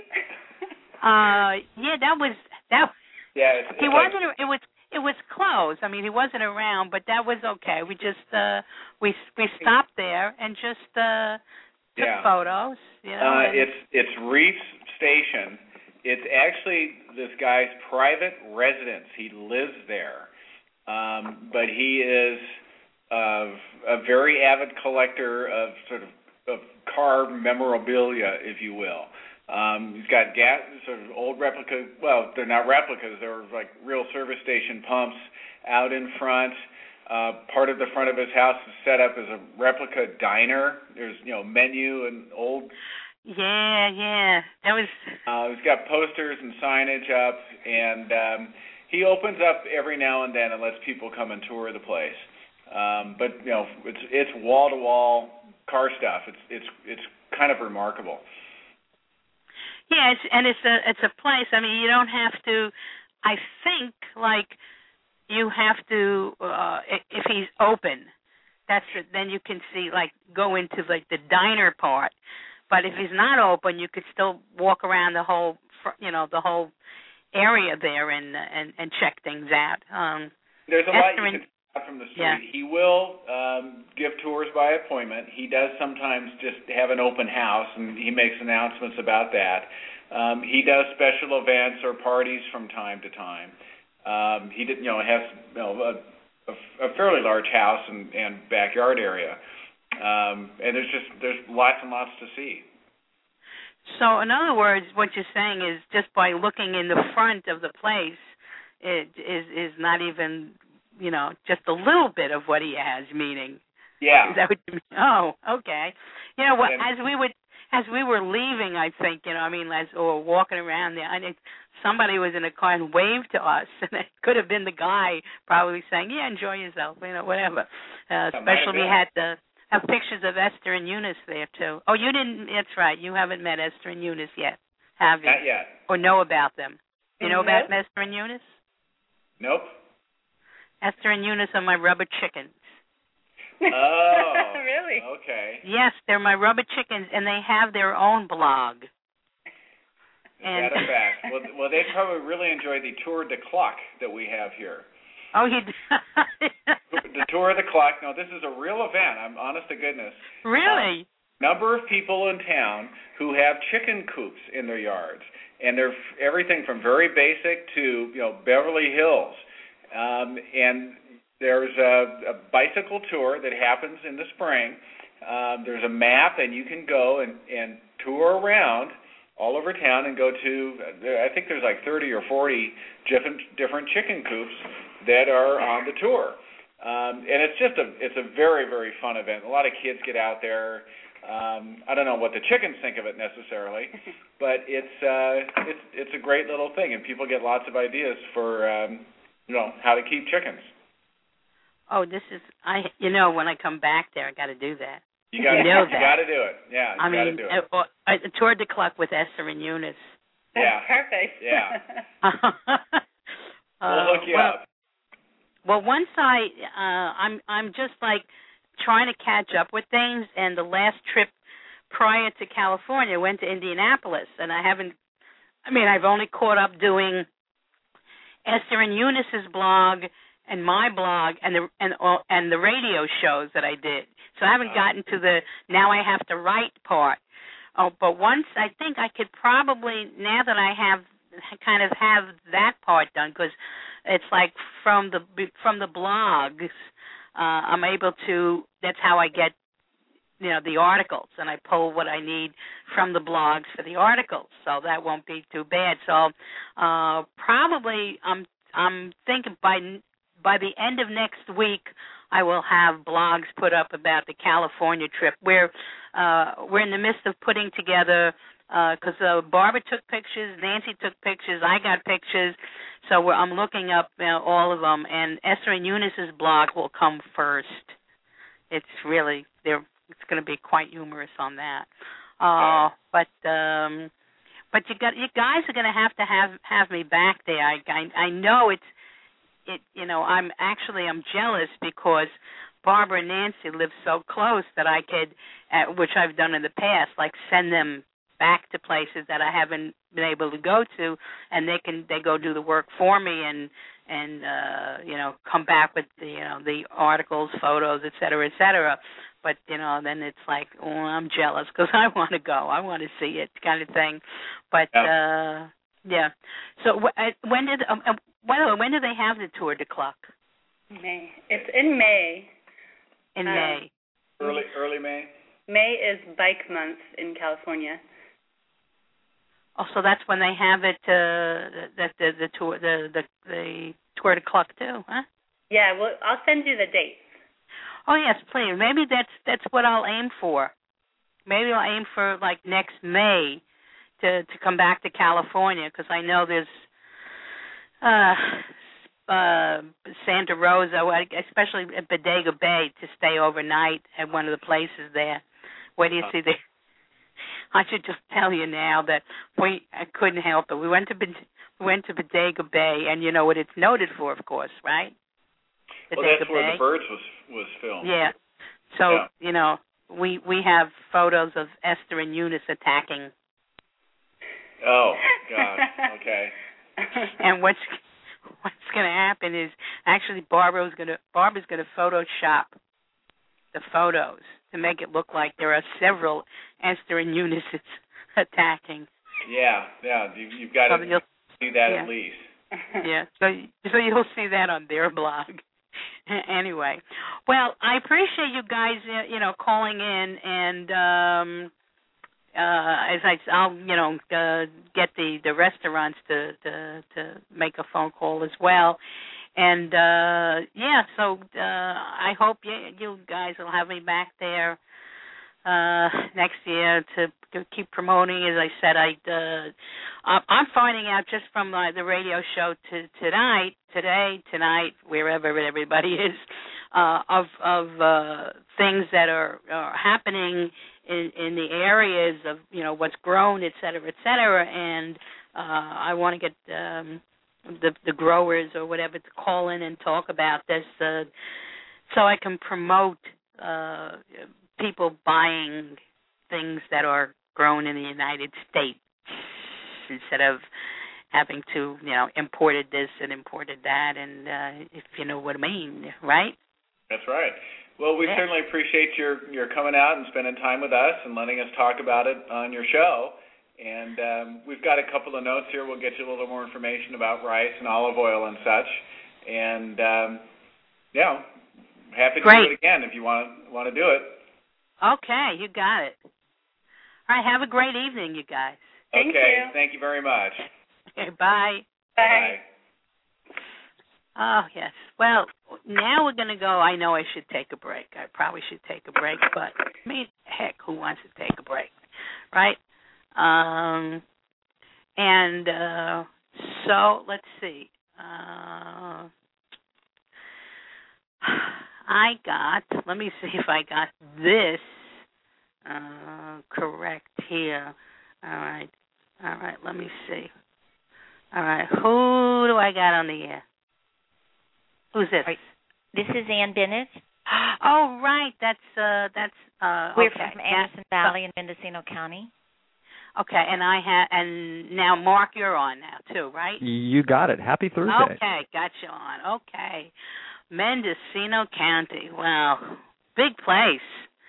uh, yeah, that was that.
Yeah, it's, it's
he
like,
wasn't. It was. It was close. I mean, he wasn't around, but that was okay. We just uh, we we stopped there and just uh, took
yeah.
photos. You know,
uh,
and
it's it's Reefs Station. It's actually this guy's private residence. He lives there, um, but he is uh, a very avid collector of sort of of car memorabilia, if you will. Um, he's got gas, sort of old replica. Well, they're not replicas. They're like real service station pumps out in front. Uh, part of the front of his house is set up as a replica diner. There's, you know, menu and old.
Yeah, yeah. That was.
Uh, he's got posters and signage up, and um, he opens up every now and then and lets people come and tour the place. Um, but you know, it's it's wall to wall car stuff. It's it's it's kind of remarkable.
Yeah, it's, and it's a it's a place. I mean, you don't have to. I think like you have to uh, if he's open. That's then you can see like go into like the diner part. But if he's not open, you could still walk around the whole you know the whole area there and and, and check things out. Um,
There's a lot you can see out from the street.
Yeah.
He will um, give tours by appointment. He does sometimes just have an open house, and he makes announcements about that. Um, he does special events or parties from time to time. Um, he did, you know, has you know, a, a, a fairly large house and, and backyard area, um, and there's just there's lots and lots to see.
So, in other words, what you're saying is just by looking in the front of the place, it is is not even, you know, just a little bit of what he has, meaning.
Yeah.
Is that what you mean? Oh, okay. You know, what,
And,
as we would, as we were leaving, I think, you know, I mean, as or walking around there, I think somebody was in a car and waved to us, and it could have been the guy probably saying, "Yeah, enjoy yourself," you know, whatever. Uh, especially we had the have pictures of Esther and Eunice there too. Oh, you didn't? That's right. You haven't met Esther and Eunice yet, have you?
Not yet.
Or know about them? You know
Nope.
about Esther and Eunice?
Nope.
Esther and Eunice are my rubber chickens.
Oh.
Really?
Okay.
Yes, they're my rubber chickens, and they have their own blog.
Is
And
that a fact? Well, well, they probably really enjoy the Tour de Clock that we have here.
Oh, he
The Tour of the Clock. No, this is a real event. I'm honest to goodness.
Really?
Um, number of people in town who have chicken coops in their yards, and they're f- everything from very basic to you know Beverly Hills, um, and there's a, a bicycle tour that happens in the spring. Um, there's a map, and you can go and, and tour around all over town and go to. I think there's like thirty or forty different different chicken coops that are on the tour, um, and it's just a it's a very very fun event. A lot of kids get out there. Um, I don't know what the chickens think of it necessarily, but it's uh, it's it's a great little thing, and people get lots of ideas for um, you know how to keep chickens.
Oh, this is I. You know, when I come back there, I got to do that.
You got
You know
you
that.
got to do it. Yeah, you
I
got to
mean,
do it.
uh, uh, a tour de clock with Esther and Eunice.
Yeah.
Perfect.
Yeah.
uh,
We'll hook you
well,
up.
Well, once I, uh, I'm, I'm just like trying to catch up with things. And the last trip prior to California, I went to Indianapolis, and I haven't. I mean, I've only caught up doing Esther and Eunice's blog and my blog and the and uh, and the radio shows that I did. So I haven't gotten to the now I have to write part. Oh, but once I think I could probably now that I have kind of have that part done because it's like from the from the blogs uh, I'm able to. That's how I get you know the articles, and I pull what I need from the blogs for the articles. So that won't be too bad. So uh, probably I'm I'm thinking by. By the end of next week, I will have blogs put up about the California trip. We're uh, we're in the midst of putting together because uh, uh, Barbara took pictures, Nancy took pictures, I got pictures. So we're, I'm looking up uh, all of them, and Esther and Eunice's blog will come first. It's really they're it's going to be quite humorous on that. Uh, but um, but you got you guys are going to have to have have me back there. I I, I know it's. It, you know, I'm actually I'm jealous because Barbara and Nancy live so close that I could, uh, which I've done in the past, like send them back to places that I haven't been able to go to, and they can they go do the work for me and and uh, you know come back with the you know the articles, photos, et cetera, et cetera. But you know then it's like, oh, I'm jealous because I want to go, I want to see it, kind of thing. But yeah, uh, yeah. So wh- when did um, by the way, when do they have the Tour de Cluck?
May. It's in May.
In
um,
May.
Early early May.
May is Bike Month in California.
Oh, so that's when they have it. Uh, the, the the tour the the the Tour de Cluck too, huh?
Yeah, well, I'll send you the dates.
Oh yes, please. Maybe that's that's what I'll aim for. Maybe I'll aim for like next May to to come back to California because I know there's uh, uh, Santa Rosa, especially at Bodega Bay, to stay overnight at one of the places there. Where do you see the? I should just tell you now that we I couldn't help it. We went to we went to Bodega Bay, and you know what it's noted for, of course, right?
Bodega well, that's Bay. Where The Birds was was filmed.
Yeah. So
yeah.
you know, we we have photos of Esther and Eunice attacking.
Oh God. Okay.
And what's what's going to happen is actually Barbara's going to Barbara's going to Photoshop the photos to make it look like there are several Esther and Eunices attacking.
Yeah, yeah, you, you've got so to see that
yeah.
at least.
Yeah, so so you'll see that on their blog. Anyway, well, I appreciate you guys, uh, you know, calling in, and um, uh, as I, I'll, you know, uh, get the, the restaurants to, to to make a phone call as well. And, uh, yeah, so uh, I hope you, you guys will have me back there uh, next year to, to keep promoting. As I said, I, uh, I'm finding out just from uh, the radio show to, tonight, today, tonight, wherever everybody is, uh, of, of uh, things that are, are happening in, in the areas of, you know, what's grown, et cetera, et cetera. And uh, I want to get... Um, The, the growers or whatever to call in and talk about this, uh, so I can promote uh, people buying things that are grown in the United States instead of having to, you know, imported this and imported that, and uh, if you know what I mean, right?
That's right. Well, we
yeah.
certainly appreciate your, your coming out and spending time with us and letting us talk about it on your show. And um, we've got a couple of notes here. We'll get you a little more information about rice and olive oil and such. And, um, yeah, happy to
Great.
do it again if you want, want to do it.
Okay, you got it. All right, have a great evening, you guys.
Thank
okay,
you.
Thank you very much.
Okay, bye.
Bye.
Bye.
Oh, yes. Well, now we're going to go. I know I should take a break. I probably should take a break, but, I mean, heck, who wants to take a break, right? Um, and uh, so let's see. Uh, I got, let me see if I got this uh, correct here. All right. All right, let me see. All right, who do I got on the air? Who's this?
This is Ann Bennett.
Oh, right. That's, uh, that's, uh,
We're
okay.
from Anderson yeah. Valley in Mendocino County.
Okay, and I have, and now Mark, you're on now too, right?
You got it. Happy Thursday.
Okay, got you on. Okay, Mendocino County. Wow, big place.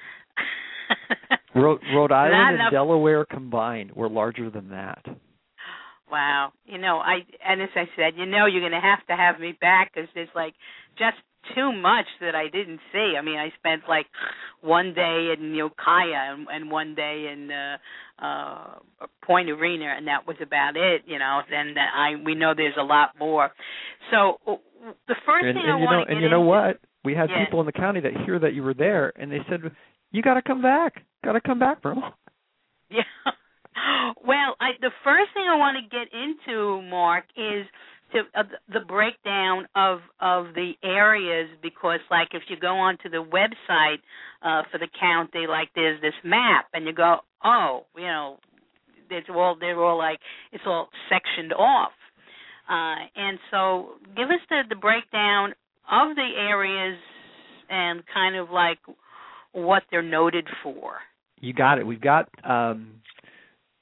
Rhode, Rhode Island and
enough.
Delaware combined, we're larger than that.
Wow, you know, I and as I said, you know, you're going to have to have me back because there's like just too much that I didn't see. I mean, I spent like one day in Ukiah and, and one day in uh, uh, Point Arena, and that was about it. You know, and I we know there's a lot more. So the first
and,
thing
and
I
you
want
know,
to get
and you know
into,
what? We had
yeah.
people in the county that hear that you were there, and they said, "You got to come back. Got to come back, bro."
Yeah. Well, I, the first thing I want to get into, Mark, is to, uh, the breakdown of of the areas, because, like, if you go onto the website uh, for the county, like, there's this map, and you go, oh, you know, it's all they're all like it's all sectioned off, uh, and so give us the, the breakdown of the areas and kind of like what they're noted for.
You got it. We've got. Um,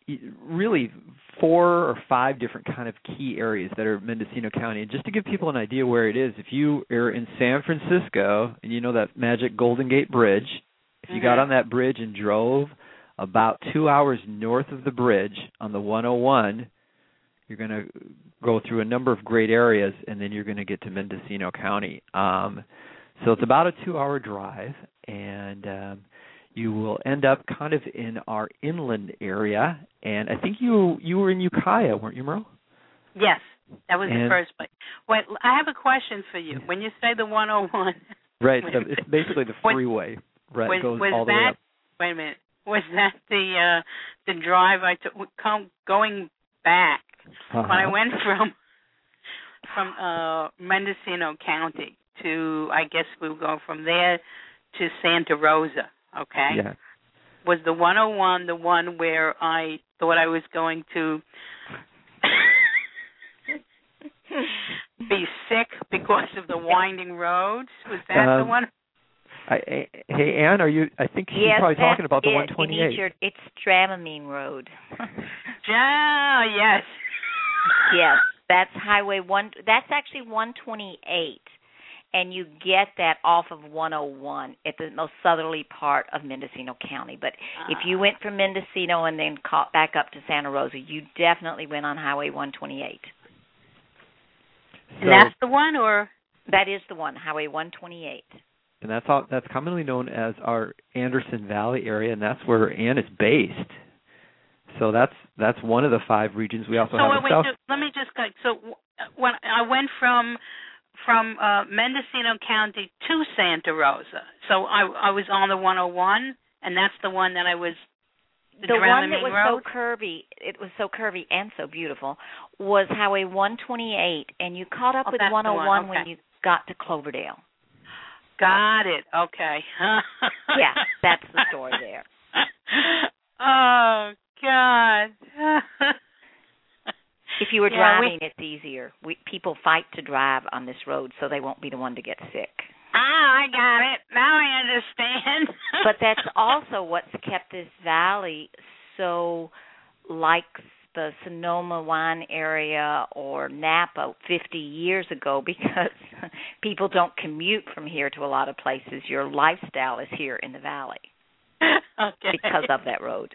really four or five different kind of key areas that are Mendocino County. And just to give people an idea where it is, if you are in San Francisco and you know that magic Golden Gate Bridge, if you mm-hmm. got on that bridge and drove about two hours north of the bridge on the one oh one, you're going to go through a number of great areas, and then you're going to get to Mendocino County. Um, so it's about a two-hour drive, and um, you will end up kind of in our inland area. And I think you you were in Ukiah, weren't you, Merle?
Yes, that was
and,
the first place. Wait, I have a question for you. When you say the one oh one,
right? So it's basically the freeway. Right,
was,
goes
was
all the
that,
way up.
Wait a minute. Was that the uh, the drive I took come, going back
uh-huh.
when I went from from uh, Mendocino County to, I guess we would go from there to Santa Rosa, okay?
Yeah.
Was the one oh one the one where I thought I was going to be sick because of the winding roads? Was that um, the one?
I, I, hey, Ann, are you? I think she's
yes,
probably talking about the
it.
one twenty-eight.
You your, it's Dramamine Road.
Yeah, yes.
Yes, that's Highway one. That's actually one twenty-eight, and you get that off of one oh one at the most southerly part of Mendocino County. But uh, if you went from Mendocino and then caught back up to Santa Rosa, you definitely went on Highway one twenty-eight.
So, and that's the one, or
that is the one, Highway one twenty-eight.
And that's all, that's commonly known as our Anderson Valley area, and that's where Ann is based. So that's that's one of the five regions. We also
so
have
wait,
the
wait,
South.
So let me just go. So when I went from from uh, Mendocino County to Santa Rosa, so I I was on the one oh one, and that's the one that I was. The,
the one that was
road?
so curvy, it was so curvy and so beautiful, was Highway one twenty-eight, and you caught up
oh,
with
one oh one
one
okay.
when you got to Cloverdale.
Got it. Okay.
Yeah, that's the story there.
Oh, God.
If you were
yeah,
driving,
we...
it's easier. We, people fight to drive on this road so they won't be the one to get sick.
Ah, I got it. Now I understand.
But that's also what's kept this valley so like the Sonoma wine area or Napa fifty years ago, because people don't commute from here to a lot of places. Your lifestyle is here in the valley.
Okay.
Because of that road.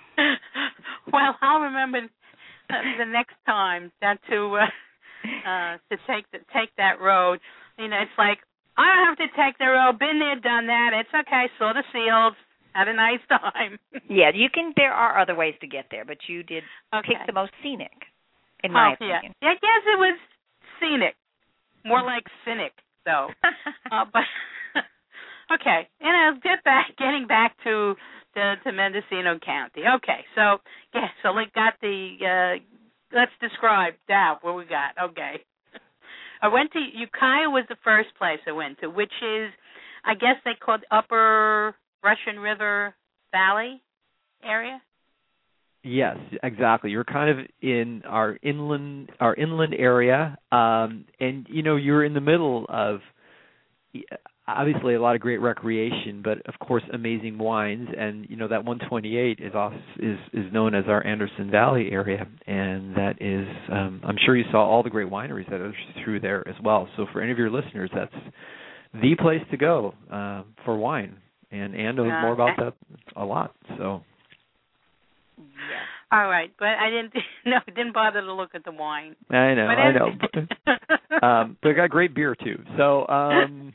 Well, I'll remember the next time that to uh, uh, to take the, take that road. You know, it's like, I don't have to take the road. Been there, done that. It's okay. Saw the seals. Had a nice time.
Yeah, you can. There are other ways to get there, but you did
okay.
pick the most scenic, in my
oh,
opinion.
Yeah. I guess it was scenic, more like cynic, though. uh, but okay, and I'll get back, getting back to the to Mendocino County. Okay, so yeah, so we got the. Uh, let's describe now what we got. Okay, I went to Ukiah was the first place I went to, which is, I guess they called Upper Russian River Valley area?
Yes, exactly. You're kind of in our inland our inland area, um, and you know you're in the middle of obviously a lot of great recreation, but of course amazing wines. And you know that one twenty-eight is off, is is known as our Anderson Valley area, and that is um, I'm sure you saw all the great wineries that are through there as well. So for any of your listeners, that's the place to go uh, for wine. And Ann knows more about that a lot. So,
yeah. All right, but I didn't. No, didn't bother to look at the wine.
I know,
but
I know. um, they got great beer too. So, um,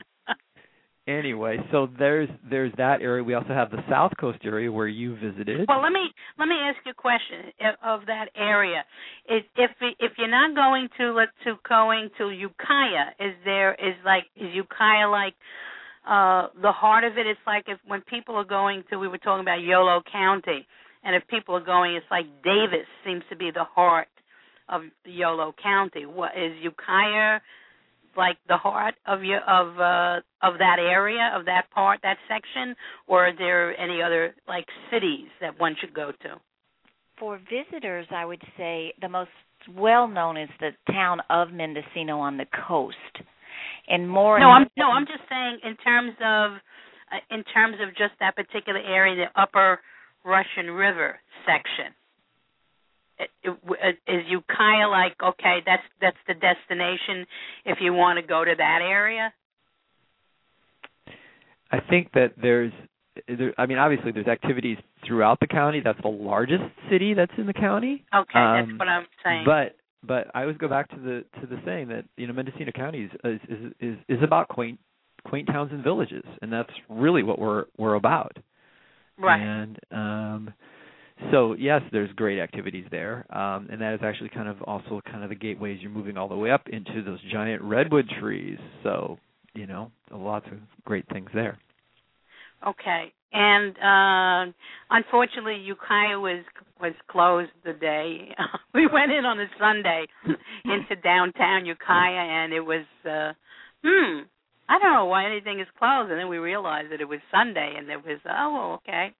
anyway, so there's there's that area. We also have the South Coast area where you visited.
Well, let me let me ask you a question of that area. Is if if you're not going to let's to going to Ukiah, is there is like is Ukiah like Uh, the heart of it? It's like if when people are going to, we were talking about Yolo County, and if people are going, it's like Davis seems to be the heart of Yolo County. What is Ukiah like the heart of your of uh, of that area, of that part, that section, or are there any other like cities that one should go to?
For visitors, I would say the most well known is the town of Mendocino on the coast. And more
no, I'm no, I'm just saying in terms of uh, in terms of just that particular area, the Upper Russian River section. is Ukiah like, okay, that's that's the destination if you want to go to that area?
I think that there's, there, I mean, obviously there's activities throughout the county. That's the largest city that's in the county.
Okay,
um,
that's what I'm saying.
But but I always go back to the to the saying that, you know, Mendocino County is is is, is about quaint quaint towns and villages, and that's really what we're we're about.
Right.
And um, so yes, there's great activities there, um, and that is actually kind of also kind of the gateways. You're moving all the way up into those giant redwood trees. So, you know, lots of great things there.
Okay, and uh, unfortunately, Ukiah was was closed the day we went in on a Sunday into downtown Ukiah, and it was uh, hmm. I don't know why anything is closed, and then we realized that it was Sunday, and it was oh okay.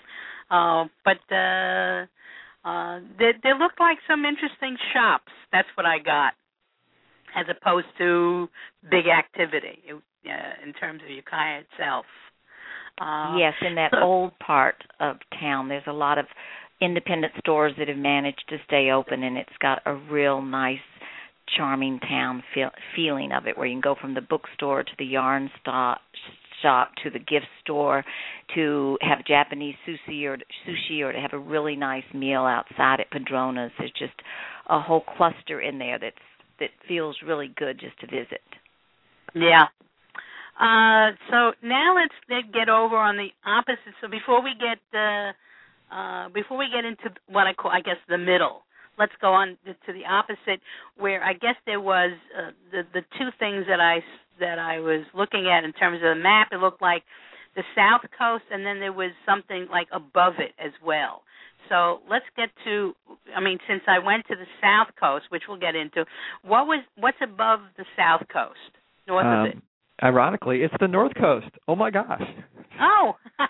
Uh, but uh, uh, there, there looked like some interesting shops. That's what I got, as opposed to big activity uh, in terms of Ukiah itself. Uh,
yes, in that old part of town, there's a lot of independent stores that have managed to stay open, and it's got a real nice, charming town feel, feeling of it, where you can go from the bookstore to the yarn sto- shop to the gift store to have Japanese sushi or sushi or to have a really nice meal outside at Padrona's. There's just a whole cluster in there that's that feels really good just to visit.
Yeah. Uh, so now let's get over on the opposite. So before we get uh, uh, before we get into what I call, I guess, the middle, let's go on to the opposite, where I guess there was uh, the the two things that I that I was looking at in terms of the map. It looked like the South Coast, and then there was something like above it as well. So let's get to. I mean, since I went to the South Coast, which we'll get into, what was what's above the South Coast, north
um,
of it?
Ironically, it's the North Coast. Oh, my gosh.
Oh,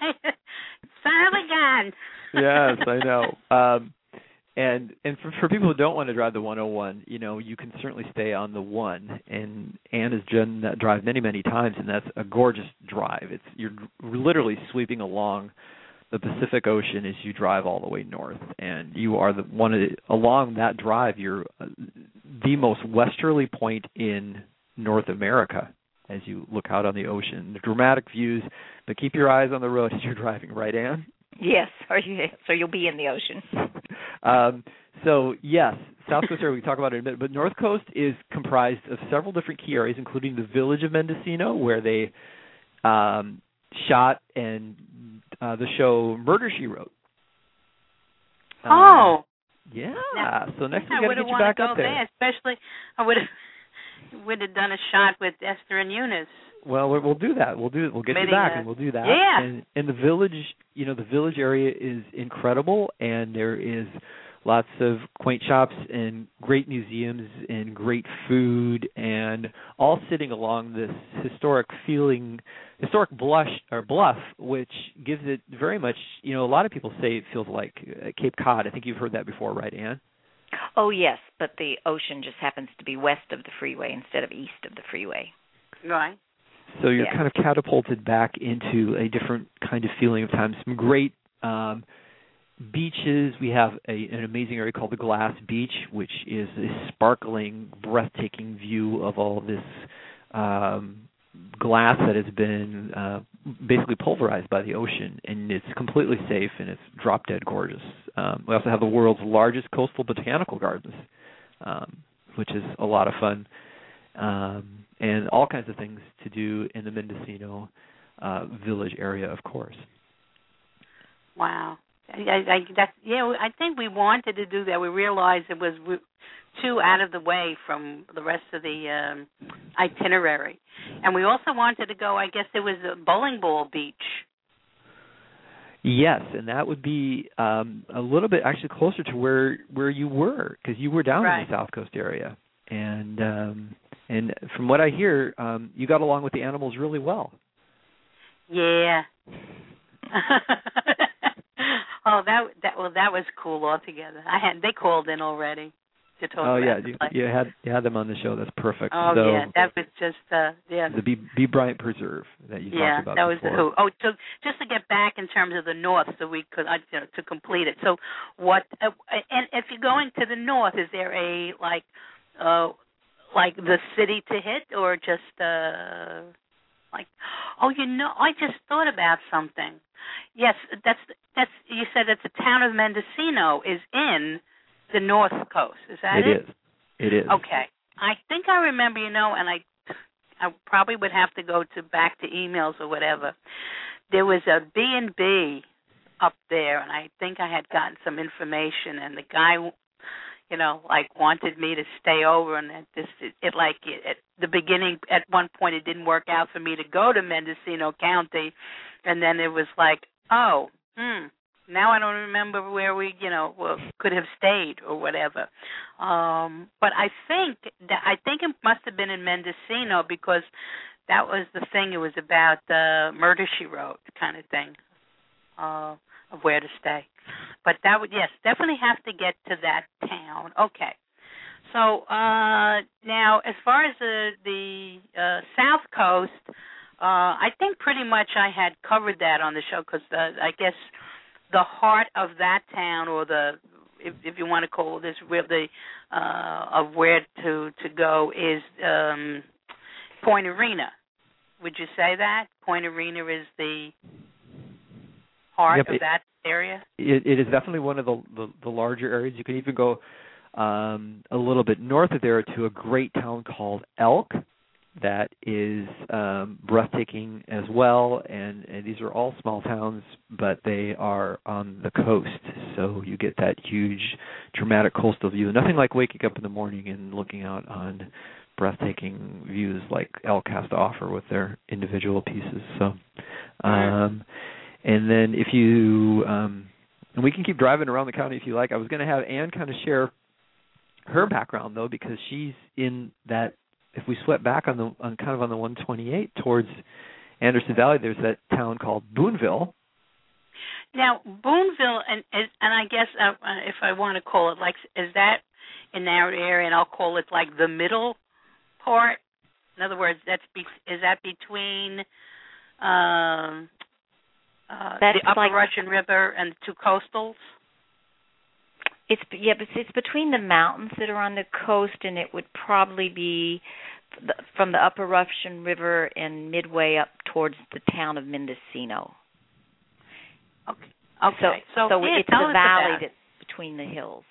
son of a gun.
Yes, I know. Um, and and for, for people who don't want to drive the one oh one, you know, you can certainly stay on the one. And Ann has done that drive many, many times, and that's a gorgeous drive. It's you're literally sweeping along the Pacific Ocean as you drive all the way north, and you are the one of the, along that drive. You're uh, the most westerly point in North America. As you look out on the ocean, the dramatic views, but keep your eyes on the road as you're driving, right, Ann?
Yes, or you, so you'll be in the ocean.
um, so, yes, South Coast area, we can talk about it in a minute, but North Coast is comprised of several different key areas, including the village of Mendocino, where they um, shot and uh, the show Murder, She Wrote. Um,
oh.
Yeah,
now,
so next
I
we got to get you back up there.
there. Especially, I would have... would have done a shot with Esther and Eunice.
Well, we'll do that. We'll do. We'll get
Maybe,
you back,
uh,
and we'll do that.
Yeah.
And, and the village, you know, the village area is incredible, and there is lots of quaint shops and great museums and great food, and all sitting along this historic feeling, historic blush or bluff, which gives it very much. You know, a lot of people say it feels like uh, Cape Cod. I think you've heard that before, right, Ann?
Oh, yes, but the ocean just happens to be west of the freeway instead of east of the freeway.
Right.
So you're
yeah.
kind of catapulted back into a different kind of feeling of time. Some great um, beaches. We have a, an amazing area called the Glass Beach, which is a sparkling, breathtaking view of all this um, glass that has been uh, basically pulverized by the ocean, and it's completely safe, and it's drop-dead gorgeous. Um, we also have the world's largest coastal botanical gardens, um, which is a lot of fun, um, and all kinds of things to do in the Mendocino uh, village area, of course.
Wow. I, I, that's, yeah, I think we wanted to do that. We realized it was too out of the way from the rest of the um, itinerary. And we also wanted to go, I guess there was a Bowling Ball Beach.
Yes, and that would be um, a little bit actually closer to where, where you were, because you were down
right.
in the South Coast area. And um, and from what I hear, um, you got along with the animals really well.
Yeah. Oh, that that well, that was cool altogether. I had they called in already. to talk
oh,
about.
yeah,
the
you,
place.
you had you had them on the show. That's perfect.
Oh
so,
yeah, that was just uh, yeah.
The B, B Bryant Preserve that you
yeah,
talked about
that was
before.
the who. Oh, so just to get back in terms of the north, so we could uh, you know, to complete it. So what? Uh, and if you're going to the north, is there a like, uh, like the city to hit, or just uh, like? Oh, you know, I just thought about something. Yes, that's that's. You said that the town of Mendocino is in the North Coast. Is that it?
It is. It is.
Okay. I think I remember, you know, and I, I probably would have to go to back to emails or whatever. There was a B and B up there, and I think I had gotten some information, and the guy, you know, like wanted me to stay over, and it, this, it, it like it, at the beginning, at one point, it didn't work out for me to go to Mendocino County, and then it was like, oh, hmm. Now I don't remember where we, you know, well, could have stayed or whatever. Um, but I think that I think it must have been in Mendocino because that was the thing. It was about the Murder She Wrote kind of thing uh, of where to stay. But that would, yes, definitely have to get to that town. Okay. So uh, now, as far as the the uh, South Coast, uh, I think pretty much I had covered that on the show because I guess. The heart of that town, or the, if, if you want to call this, really, uh, of where to to go is um, Point Arena. Would you say that Point Arena is the heart
yep,
of
it,
that area?
It, it is definitely one of the, the the larger areas. You can even go um, a little bit north of there to a great town called Elk. That is um, breathtaking as well, and, and these are all small towns, but they are on the coast, so you get that huge, dramatic coastal view. Nothing like waking up in the morning and looking out on breathtaking views like Elk has to offer with their individual pieces. So, um, and then if you, um, and we can keep driving around the county if you like. I was going to have Ann kind of share her background though, because she's in that. If we swept back on the on kind of on the one twenty-eight towards Anderson Valley, there's that town called Boonville.
Now, Boonville, and and I guess uh, if I want to call it like, is that in that area, and I'll call it like the middle part. In other words, that's be, is that between um, uh,
that's
the Upper
like,
Russian River and the two coastals?
It's yeah, but it's between the mountains that are on the coast, and it would probably be the, from the Upper Russian River and midway up towards the town of Mendocino.
Okay. Okay.
So,
so,
so
yeah,
it's
tell
the
us
valley
about it.
that's between the hills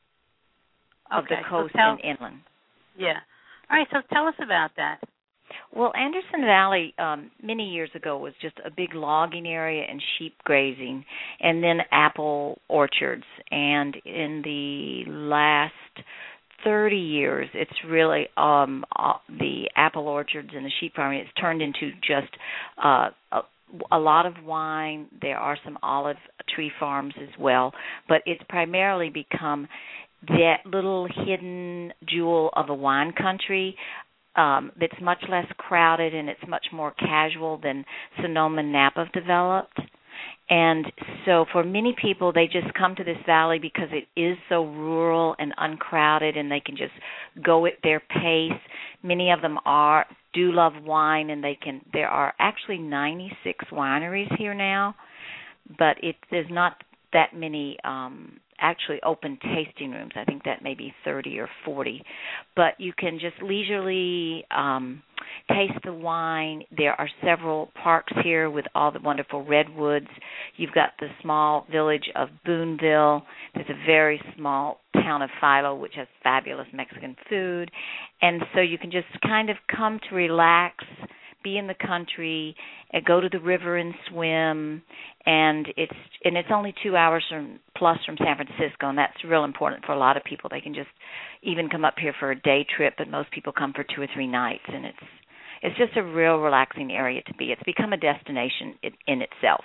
okay.
of the coast
so tell,
and inland.
Yeah. All right. So tell us about that.
Well, Anderson Valley um, many years ago was just a big logging area and sheep grazing, and then apple orchards. And in the last thirty years, it's really um, uh, the apple orchards and the sheep farming. It's turned into just uh, a, a lot of wine. There are some olive tree farms as well, but it's primarily become that little hidden jewel of a wine country. Um, that's much less crowded and it's much more casual than Sonoma and Napa have developed. And so for many people, they just come to this valley because it is so rural and uncrowded and they can just go at their pace. Many of them are do love wine, and they can. There are actually ninety-six wineries here now, but it, there's not that many um actually open tasting rooms. I think that may be thirty or forty. But you can just leisurely um, taste the wine. There are several parks here with all the wonderful redwoods. You've got the small village of Boonville. There's a very small town of Philo, which has fabulous Mexican food. And so you can just kind of come to relax, be in the country, and go to the river and swim, and it's and it's only two hours from plus from San Francisco, and that's real important for a lot of people. They can just even come up here for a day trip, but most people come for two or three nights, and it's it's just a real relaxing area to be. It's become a destination in, in itself,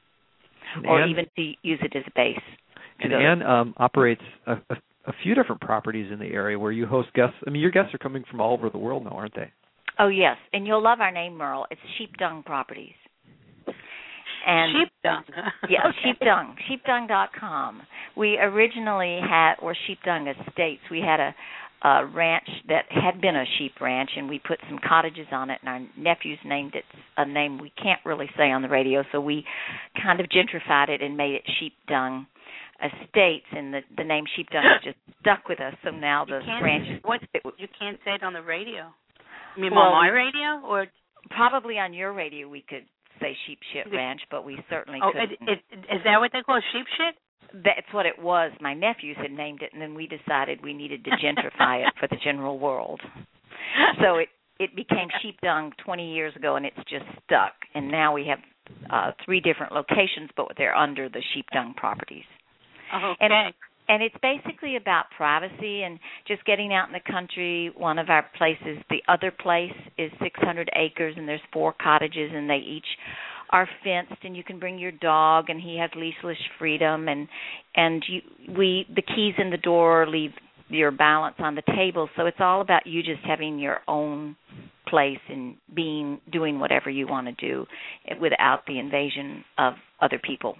and
or
Ann,
even to use it as a base.
And Ann um, operates a, a, a few different properties in the area where you host guests. I mean, your guests are coming from all over the world now, aren't they?
Oh, yes, and you'll love our name, Merle. It's Sheep Dung Properties. And
Sheep Dung.
yeah,
Okay.
Sheep Dung, sheep dung dot com. we originally had, or Sheepdung Estates, we had a, a ranch that had been a sheep ranch, and we put some cottages on it, and our nephews named it a name we can't really say on the radio, so we kind of gentrified it and made it Sheepdung Estates, and the, the name Sheepdung has just stuck with us, so now the ranch is...
What, you can't say it on the radio? I mean,
well,
on my radio? Or
probably on your radio we could say Sheep Shit Ranch, but we certainly
oh,
couldn't.
It, it, is that what they call sheep shit?
That's what it was. My nephews had named it, and then we decided we needed to gentrify it for the general world. So it, it became Sheepdung twenty years ago, and it's just stuck. And now we have uh, three different locations, but they're under the Sheepdung properties.
Okay.
And, and it's basically about privacy and just getting out in the country. One of our places, the other place, is six hundred acres, and there's four cottages, and they each are fenced, and you can bring your dog, and he has leashless freedom, and and you, we the keys in the door leave your balance on the table. So it's all about you just having your own place and being doing whatever you want to do without the invasion of other people.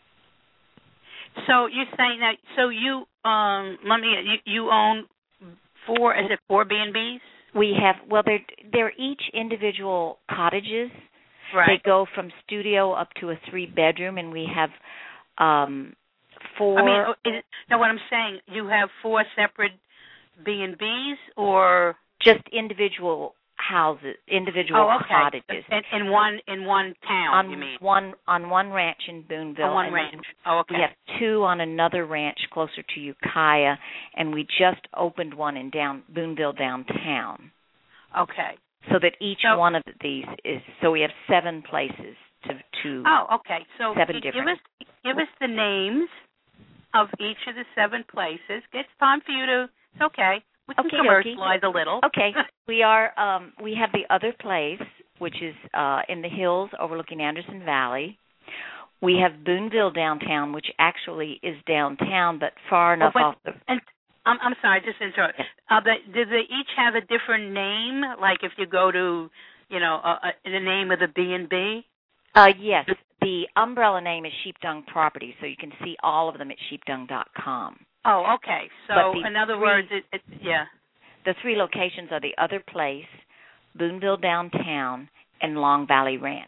So you're saying that? So you um let me you, you own four? Is it four B and B's?
We have well, they're they're each individual cottages.
Right.
They go from studio up to a three bedroom, and we have um four.
I mean, is it, no, what I'm saying, you have four separate B and B's, or
just individual houses, individual
oh, okay.
cottages.
In, in one in one town,
on
you mean?
One on one ranch in Boonville.
On one
and
ranch. Oh, okay.
We have two on another ranch closer to Ukiah, and we just opened one in down Boonville downtown.
Okay.
So that each
so,
one of these is so we have seven places to to.
Oh, okay. So
seven
give
different.
us give us the names of each of the seven places. It's time for you to. It's okay. We can
okay,
commercialize
okay.
a little.
Okay. we are. Um, we have the other place, which is uh, in the hills overlooking Anderson Valley. We have Boonville downtown, which actually is downtown, but far enough
oh, but,
off the.
And I'm, I'm sorry, just to interrupt. Uh, but do they each have a different name? Like if you go to, you know, uh, uh, the name of the B and B?
Uh, yes. The umbrella name is Sheepdung Properties, so you can see all of them at sheepdung dot com.
Oh, okay. So, in other
three,
words, it, it, yeah.
The three locations are the other place, Boonville Downtown, and Long Valley Ranch.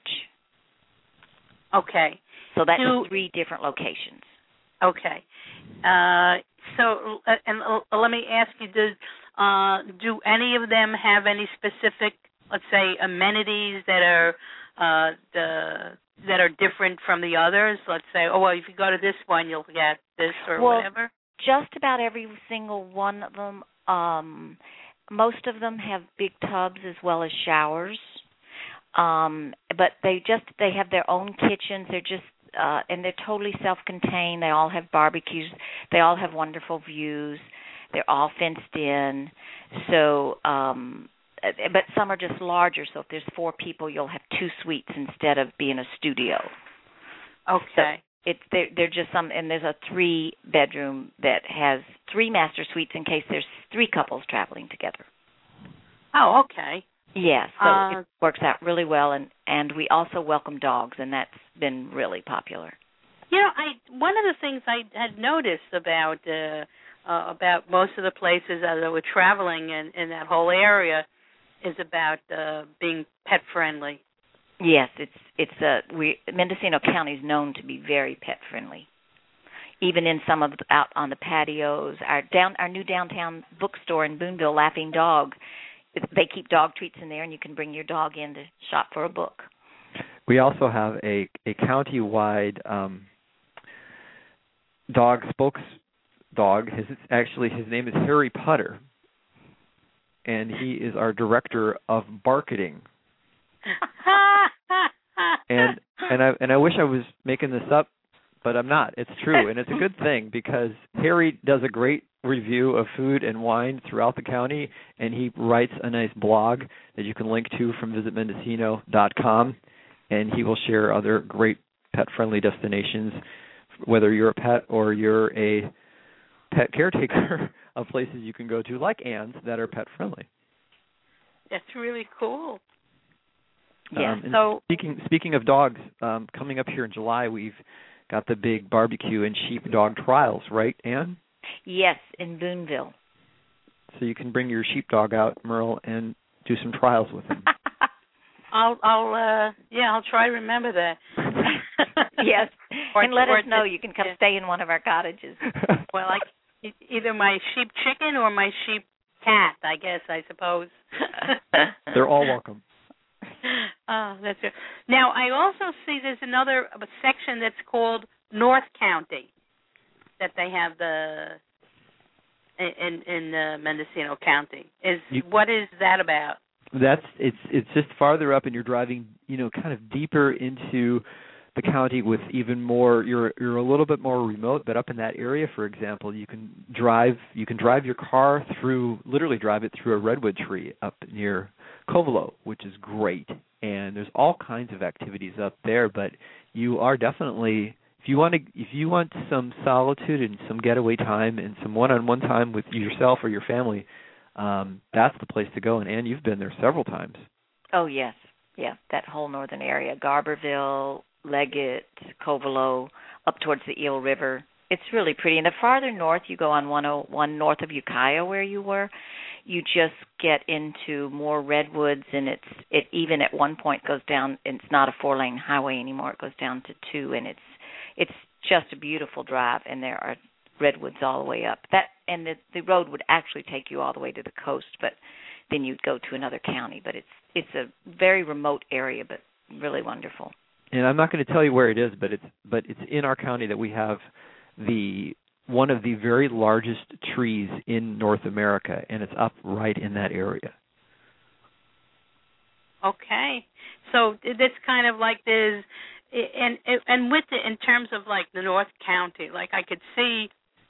Okay.
So that's
do,
three different locations.
Okay. Uh, so, uh, and uh, let me ask you, do, uh, do any of them have any specific, let's say, amenities that are uh, the that are different from the others? Let's say, oh, well, if you go to this one, you'll get this or
well,
whatever.
Just about every single one of them. Um, most of them have big tubs as well as showers, um, but they just they have their own kitchens. They're just uh, and they're totally self-contained. They all have barbecues. They all have wonderful views. They're all fenced in. So, um, but some are just larger. So if there's four people, you'll have two suites instead of being a studio.
Okay.
So, It, they're, they're just some, and there's a three-bedroom that has three master suites in case there's three couples traveling together.
Oh, okay.
Yeah, so
uh,
it works out really well, and, and we also welcome dogs, and that's been really popular.
You know, I one of the things I had noticed about uh, uh, about most of the places that we're traveling in, in that whole area is about uh, being pet-friendly.
Yes, it's it's a we Mendocino County is known to be very pet friendly. Even in some of the, out on the patios, our down our new downtown bookstore in Boonville, Laughing Dog, they keep dog treats in there, and you can bring your dog in to shop for a book.
We also have a a county-wide um, dog spokes dog. His actually his name is Harry Putter, and he is our director of marketing. and and I and I wish I was making this up, but I'm not. It's true, and it's a good thing because Harry does a great review of food and wine throughout the county, and he writes a nice blog that you can link to from visit mendocino dot com, and he will share other great pet-friendly destinations, whether you're a pet or you're a pet caretaker of places you can go to, like Ann's, that are pet-friendly.
That's really cool.
Yeah.
Um,
so
speaking speaking of dogs, um, coming up here in July, we've got the big barbecue and sheepdog trials, right, Ann?
Yes, in Boonville.
So you can bring your sheepdog out, Merle, and do some trials with him.
I'll, I'll, uh, yeah, I'll try to remember that.
Yes,
or,
and let
or
us know.
to,
You can come
yeah.
stay in one of our cottages.
Well, like either my sheep chicken or my sheep cat, I guess, I suppose.
They're all welcome.
Oh, that's it. Now, I also see there's another section that's called North County that they have the in in uh, Mendocino County. Is
you,
what is that about?
That's it's it's just farther up, and you're driving, you know, kind of deeper into the county with even more. You're you're a little bit more remote, but up in that area, for example, you can drive you can drive your car through, literally drive it through a redwood tree up near Covelo, which is great. And there's all kinds of activities up there, but you are definitely, if you want to if you want some solitude and some getaway time and some one-on-one time with yourself or your family, um, that's the place to go. And Ann, you've been there several times.
Oh yes, yeah, that whole northern area, Garberville, Leggett, Covelo, up towards the Eel River. It's really pretty. And the farther north you go on one oh one north of Ukiah, where you were, you just get into more redwoods, and it's it even at one point goes down. It's not a four-lane highway anymore. It goes down to two, and it's it's just a beautiful drive. And there are redwoods all the way up. That and the the road would actually take you all the way to the coast, but then you'd go to another county. But it's it's a very remote area, but really wonderful.
And I'm not going to tell you where it is, but it's but it's in our county that we have the one of the very largest trees in North America, and it's up right in that area.
Okay, so it's kind of like this, and and with the, in terms of like the North County, like I could see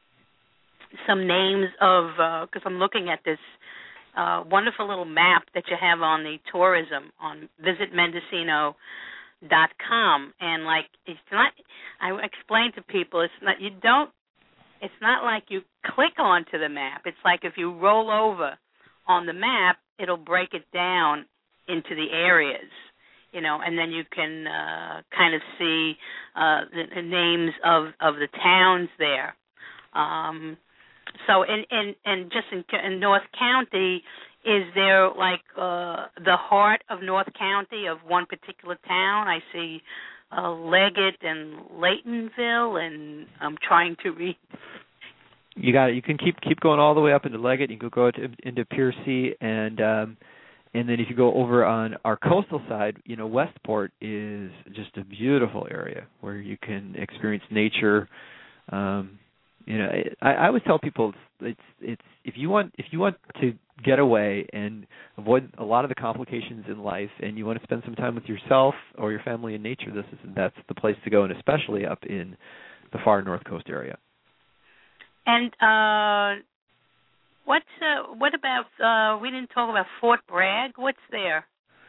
some names of because uh, I'm looking at this uh, wonderful little map that you have on the tourism on visit mendocino dot com, and like it's not. I explain to people it's not you don't. It's not like you click onto the map. It's like if you roll over on the map, it'll break it down into the areas, you know, and then you can uh, kind of see uh, the, the names of, of the towns there. Um, so, in, in, in just in, in North County, is there like uh, the heart of North County of one particular town? I see uh, Leggett and Laytonville, and I'm trying to read.
You got it. You can keep keep going all the way up into Leggett. You can go to, into Piercy, and um, and then if you go over on our coastal side, you know, Westport is just a beautiful area where you can experience nature. Um, you know, I, I always tell people it's it's if you want if you want to get away and avoid a lot of the complications in life, and you want to spend some time with yourself or your family in nature, this is that's the place to go, and especially up in the far north coast area.
And uh, what's uh, what about? Uh, we didn't talk about Fort Bragg. What's there?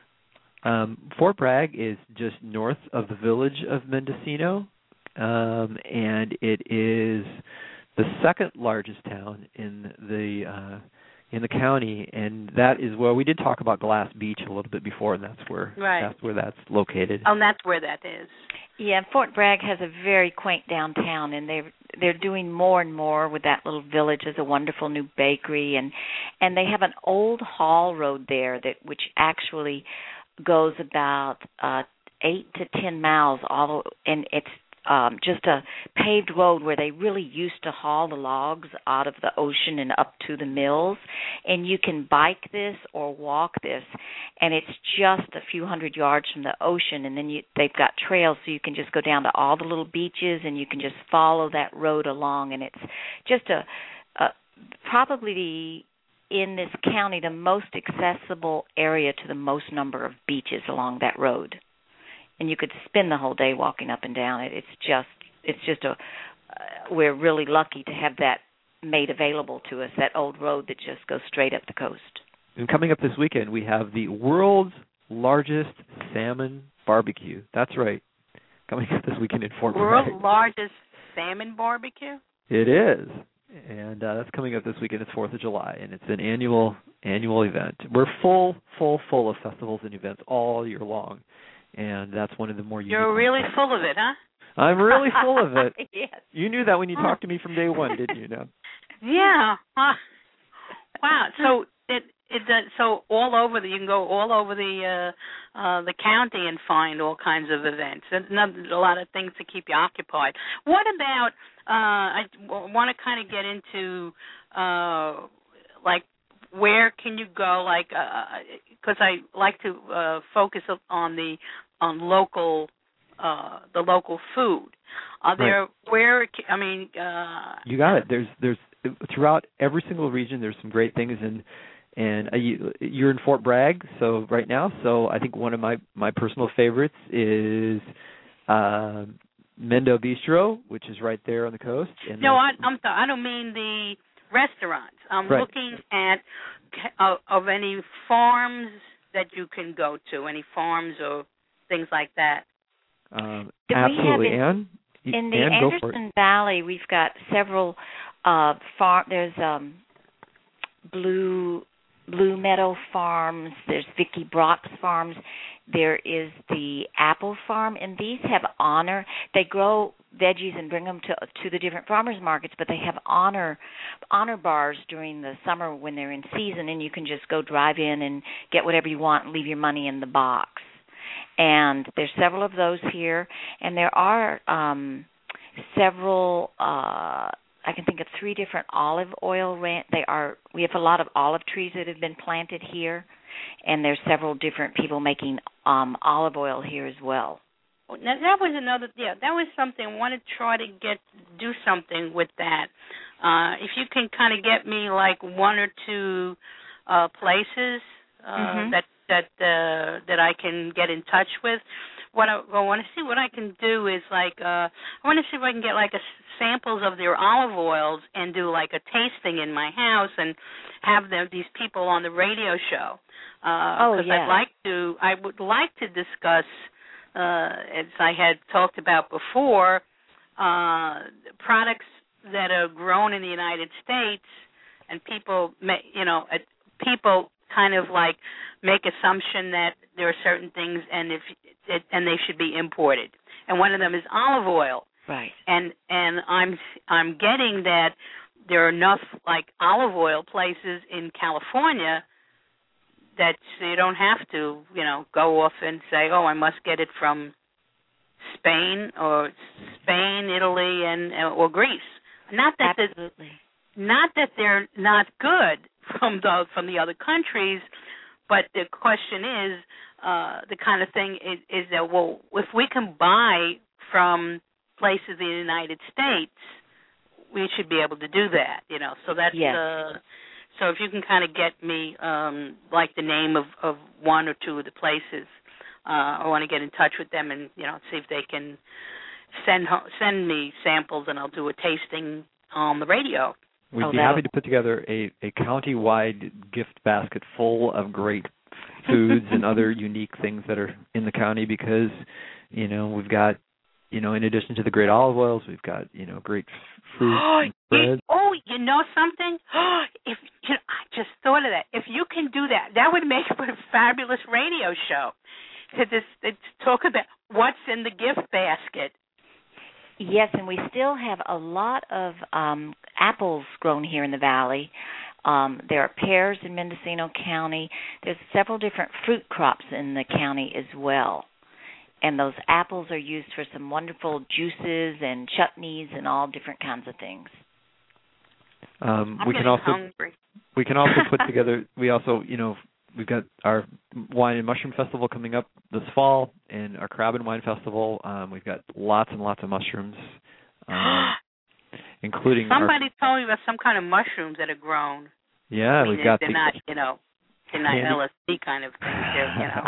Um, Fort Bragg is just north of the village of Mendocino, um, and it is the second largest town in the uh, in the county, and that is where we did talk about Glass Beach a little bit before, and that's where
right.
that's where that's located.
Oh, and that's where that is.
Yeah, Fort Bragg has a very quaint downtown, and they're they're doing more and more with that little village. There's a wonderful new bakery, and and they have an old haul road there that which actually goes about uh, eight to ten miles all, and it's um, just a paved road where they really used to haul the logs out of the ocean and up to the mills. And you can bike this or walk this, and it's just a few hundred yards from the ocean. And then you, they've got trails, so you can just go down to all the little beaches, and you can just follow that road along. And it's just a, a probably the, in this county the most accessible area to the most number of beaches along that road. And you could spend the whole day walking up and down it. It's just, it's just a. Uh, we're really lucky to have that made available to us. That old road that just goes straight up the coast.
And coming up this weekend, we have the world's largest salmon barbecue. That's right, coming up this weekend in Fort Bragg.
World's largest salmon barbecue.
It is. and uh, that's coming up this weekend. It's Fourth of July, and it's an annual annual event. We're full, full, full of festivals and events all year long, and that's one of the more unique
You're really
ones.
full of it, huh?
I'm really full of it.
Yes.
You knew that when you talked to me from day one, didn't you? No.
Yeah. Huh. Wow. So it it uh, so all over the you can go all over the uh, uh, the county and find all kinds of events. And a lot of things to keep you occupied. What about? Uh, I want to kind of get into uh, like where can you go? Like because uh, I like to uh, focus on the on local. Uh, the local food. Are there
right.
where I mean? Uh,
you got it. There's there's throughout every single region. There's some great things, and and uh, you, you're in Fort Bragg, so right now. So I think one of my, my personal favorites is uh, Mendo Bistro, which is right there on the coast. And
no, I, I'm sorry. I don't mean the restaurants. I'm
right.
looking at uh, of any farms that you can go to, any farms or things like that.
Um,
Do
absolutely,
we have
Anne.
In, in the
Anne,
Anderson Valley, we've got several uh, farm. There's um, Blue Blue Meadow Farms. There's Vicki Brock's Farms. There is the Apple Farm, and these have honor. They grow veggies and bring them to to the different farmers markets, but they have honor honor bars during the summer when they're in season, and you can just go drive in and get whatever you want and leave your money in the box. And there's several of those here, and there are um, several. Uh, I can think of three different olive oil ranch. They are. We have a lot of olive trees that have been planted here, and there's several different people making um, olive oil here as well.
Now, that was another. Yeah, that was something. I want to try to get do something with that. Uh, if you can kind of get me like one or two uh, places uh,
mm-hmm.
that. that uh, that I can get in touch with. What I, I want to see what I can do is like uh, I want to see if I can get like a, samples of their olive oils and do like a tasting in my house and have them these people on the radio show. Uh,
oh
because
yeah.
I'd like to. I would like to discuss, uh, as I had talked about before, uh, products that are grown in the United States and people, may, you know, uh, people. kind of like make assumption that there are certain things and if it, and they should be imported. And one of them is olive oil.
Right.
And and I'm I'm getting that there are enough like olive oil places in California that you don't have to, you know, go off and say, "Oh, I must get it from Spain or Spain, Italy and or Greece." Not that
Absolutely.
not that they're not good from the from the other countries, but the question is uh, the kind of thing is, is that well, if we can buy from places in the United States, we should be able to do that, you know. So that's
yes.
uh, so if you can kind of get me um, like the name of, of one or two of the places, uh, I want to get in touch with them and you know see if they can send send me samples and I'll do a tasting on the radio.
We'd
oh,
be happy to put together a, a county-wide gift basket full of great foods and other unique things that are in the county because, you know, we've got, you know, in addition to the great olive oils, we've got, you know, great fruit and bread.
Oh, you know something? If you know, I just thought of that. If you can do that, that would make for a fabulous radio show. To, this, to talk about what's in the gift basket.
Yes, and we still have a lot of um, apples grown here in the valley. Um, there are pears in Mendocino County. There's several different fruit crops in the county as well. And those apples are used for some wonderful juices and chutneys and all different kinds of things.
Um,
I'm
we
getting
can also
hungry.
we can also put together. We also, you know, we've got our Wine and Mushroom Festival coming up this fall, and our Crab and Wine Festival. Um, we've got lots and lots of mushrooms, um, including.
Somebody
our,
told me about some kind of mushrooms that are grown.
Yeah,
I mean,
we've
they're,
got.
They're
the,
not, you know, they're not L S D kind of things. They're, you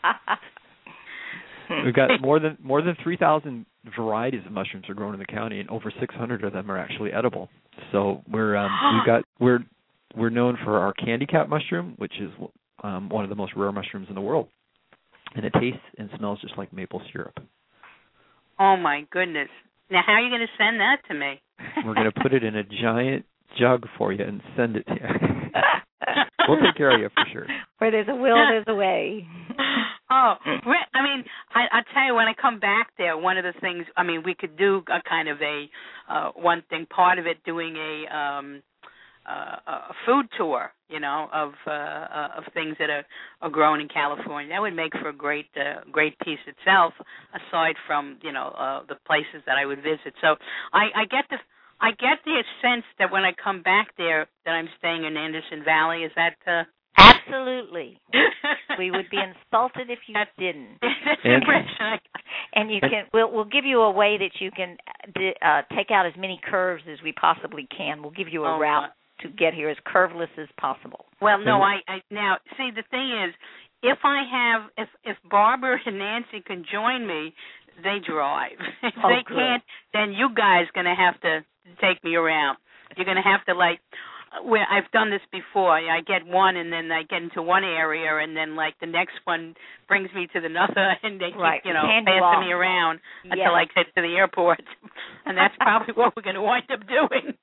know.
We've got more than more than three thousand varieties of mushrooms are grown in the county, and over six hundred of them are actually edible. So we're um, we've got we're we're known for our candy cap mushroom, which is um, one of the most rare mushrooms in the world, and it tastes and smells just like maple syrup.
Oh my goodness! Now, how are you going to send that to me?
We're going to put it in a giant jug for you and send it to you. We'll take care of you for sure.
Where there's a will, there's a way.
Oh, I mean, I, I tell you, when I come back there, one of the things, I mean, we could do a kind of a uh, one thing, part of it, doing a um, uh, a food tour, you know, of uh, uh, of things that are, are grown in California. That would make for a great uh, great piece itself, aside from you know uh, the places that I would visit. So I, I get the I get the sense that when I come back there, that I'm staying in Anderson Valley. Is that? Uh...
Absolutely. We would be insulted if you didn't.
That's the impression I got.
And you can. We'll we'll give you a way that you can uh, take out as many curves as we possibly can. We'll give you a
oh,
route to get here as curveless as possible.
Well, no, I, I now see the thing is, if I have if if Barbara and Nancy can join me, they drive. If
oh,
they
good.
can't, then you guys gonna have to take me around. You're gonna have to like. Where I've done this before. I get one, and then I get into one area, and then like the next one brings me to another, and they keep
right.
you know
Hand
passing
you
me around
yes.
until I get to the airport, and that's probably what we're going to wind up doing.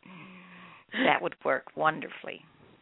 That would work wonderfully.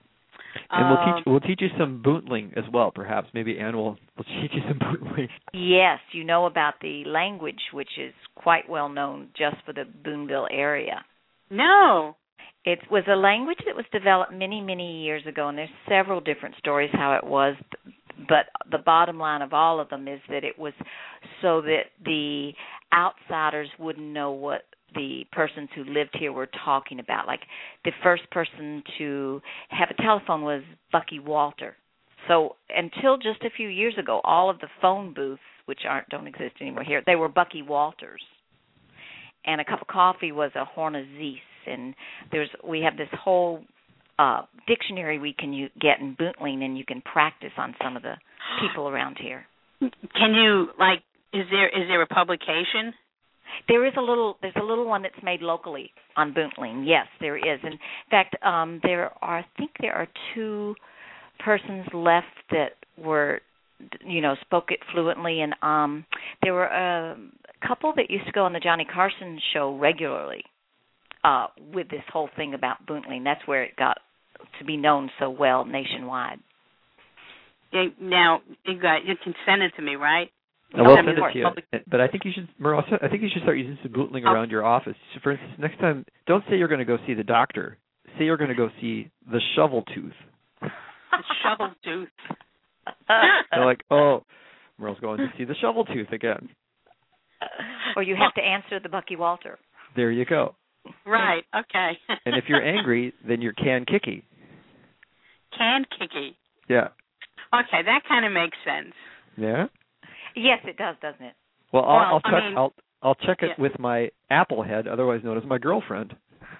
And we'll
um,
teach we'll teach you some Boontling as well, perhaps. Maybe Ann will will teach you some Boontling.
Yes, you know about the language, which is quite well known just for the Boonville area.
No.
It was a language that was developed many, many years ago, and there's several different stories how it was, but the bottom line of all of them is that it was so that the outsiders wouldn't know what the persons who lived here were talking about. Like the first person to have a telephone was Bucky Walter. So until just a few years ago, all of the phone booths, which aren't don't exist anymore here, they were Bucky Walters. And a cup of coffee was a Horn of Zeus. And there's we have this whole uh, dictionary we can u- get in Boontling, and you can practice on some of the people around here.
Can you like? Is there is there a publication?
There is a little. There's a little one that's made locally on Boontling. Yes, there is. In fact, um, there are. I think there are two persons left that were, you know, spoke it fluently, and um, there were a couple that used to go on the Johnny Carson show regularly. Uh, with this whole thing about Boontling. That's where it got to be known so well nationwide.
Yeah, now, you got you can send it to me, right?
I will send it to you. But I think you should, Merle, I think you should start using some Boontling around your office. For instance, next time, don't say you're going to go see the doctor. Say you're going to go see the shovel tooth.
The shovel tooth.
They're like, oh, Merle's going to see the shovel tooth again.
Or you have to answer the Bucky Walter.
There you go.
Right, okay.
And if you're angry, then you're can kicky.
Can kicky.
Yeah.
Okay, that kind of makes sense.
Yeah?
Yes, it does, doesn't it?
Well, I'll,
well,
I'll check
I mean,
I'll I'll check it
yeah.
with my Applehead, otherwise known as my girlfriend.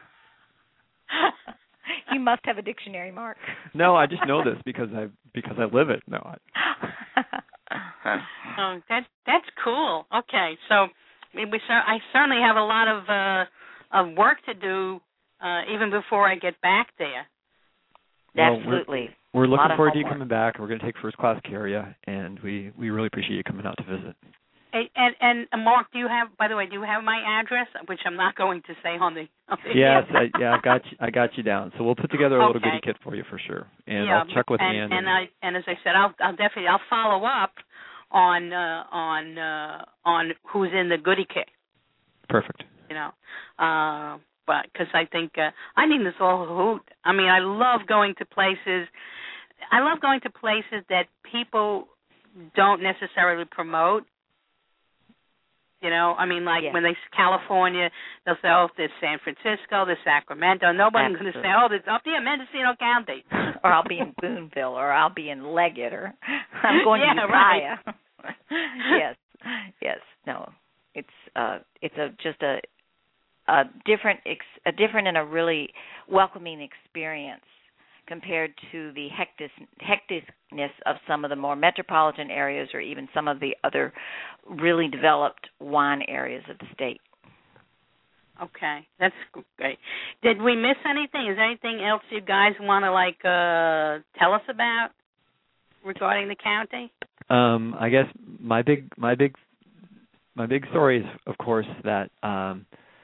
You must have a dictionary, Mark.
No, I just know this because I because I live it. No. I...
oh, that that's cool. Okay, so we I certainly have a lot of uh, of work to do uh, even before I get back there.
Well,
Absolutely.
We're, we're looking forward to you
homework.
coming back. We're going to take first class care of you, and we, we really appreciate you coming out to visit.
And, and, and Mark, do you have? By the way, do you have my address, which I'm not going to say on the. On the
yes, I, yeah, I got you. I got you down. So we'll put together a little
okay.
goodie kit for you for sure, and
yeah,
I'll check with
and,
Ann.
And, and I and as I said, I'll I'll definitely I'll follow up on uh, on uh, on who's in the goodie kit.
Perfect.
You know, uh, but because I think uh, I think this all a hoot. I mean, I love going to places. I love going to places that people don't necessarily promote. You know, I mean, like
yes.
when they California, they'll say, "Oh, there's San Francisco, there's Sacramento." Nobody's going to say, "Oh, there's up there, Mendocino County,"
or I'll be in Boonville, or I'll be in Leggett, or I'm going
yeah,
to Ukiah.
Right.
yes, yes, no, it's uh, it's a just a a different ex, a different and a really welcoming experience compared to the hectic, hecticness of some of the more metropolitan areas or even some of the other really developed wine areas of the state.
Okay, that's great. Did we miss anything? Is there anything else you guys want to, like, uh, tell us about regarding the county?
Um, I guess my big, my big, my big story is, of course, that um,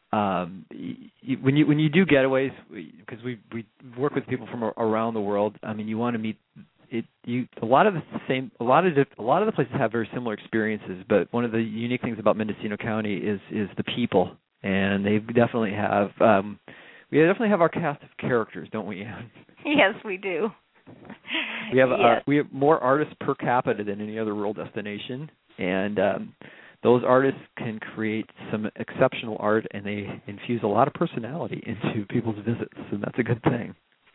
um, you, when you when you do getaways, because we we work with people from around the world. I mean, you want to meet it. You a lot of the same, a lot of the, a lot of the places have very similar experiences. But one of the unique things about Mendocino County is is the people, and they definitely have. Um, we definitely have our cast of characters, don't we, Ann?
Yes, we do.
We have
yes.
uh, we have more artists per capita than any other rural destination, and um, those artists can create some exceptional art, and they infuse a lot of personality into people's visits, and that's a good thing.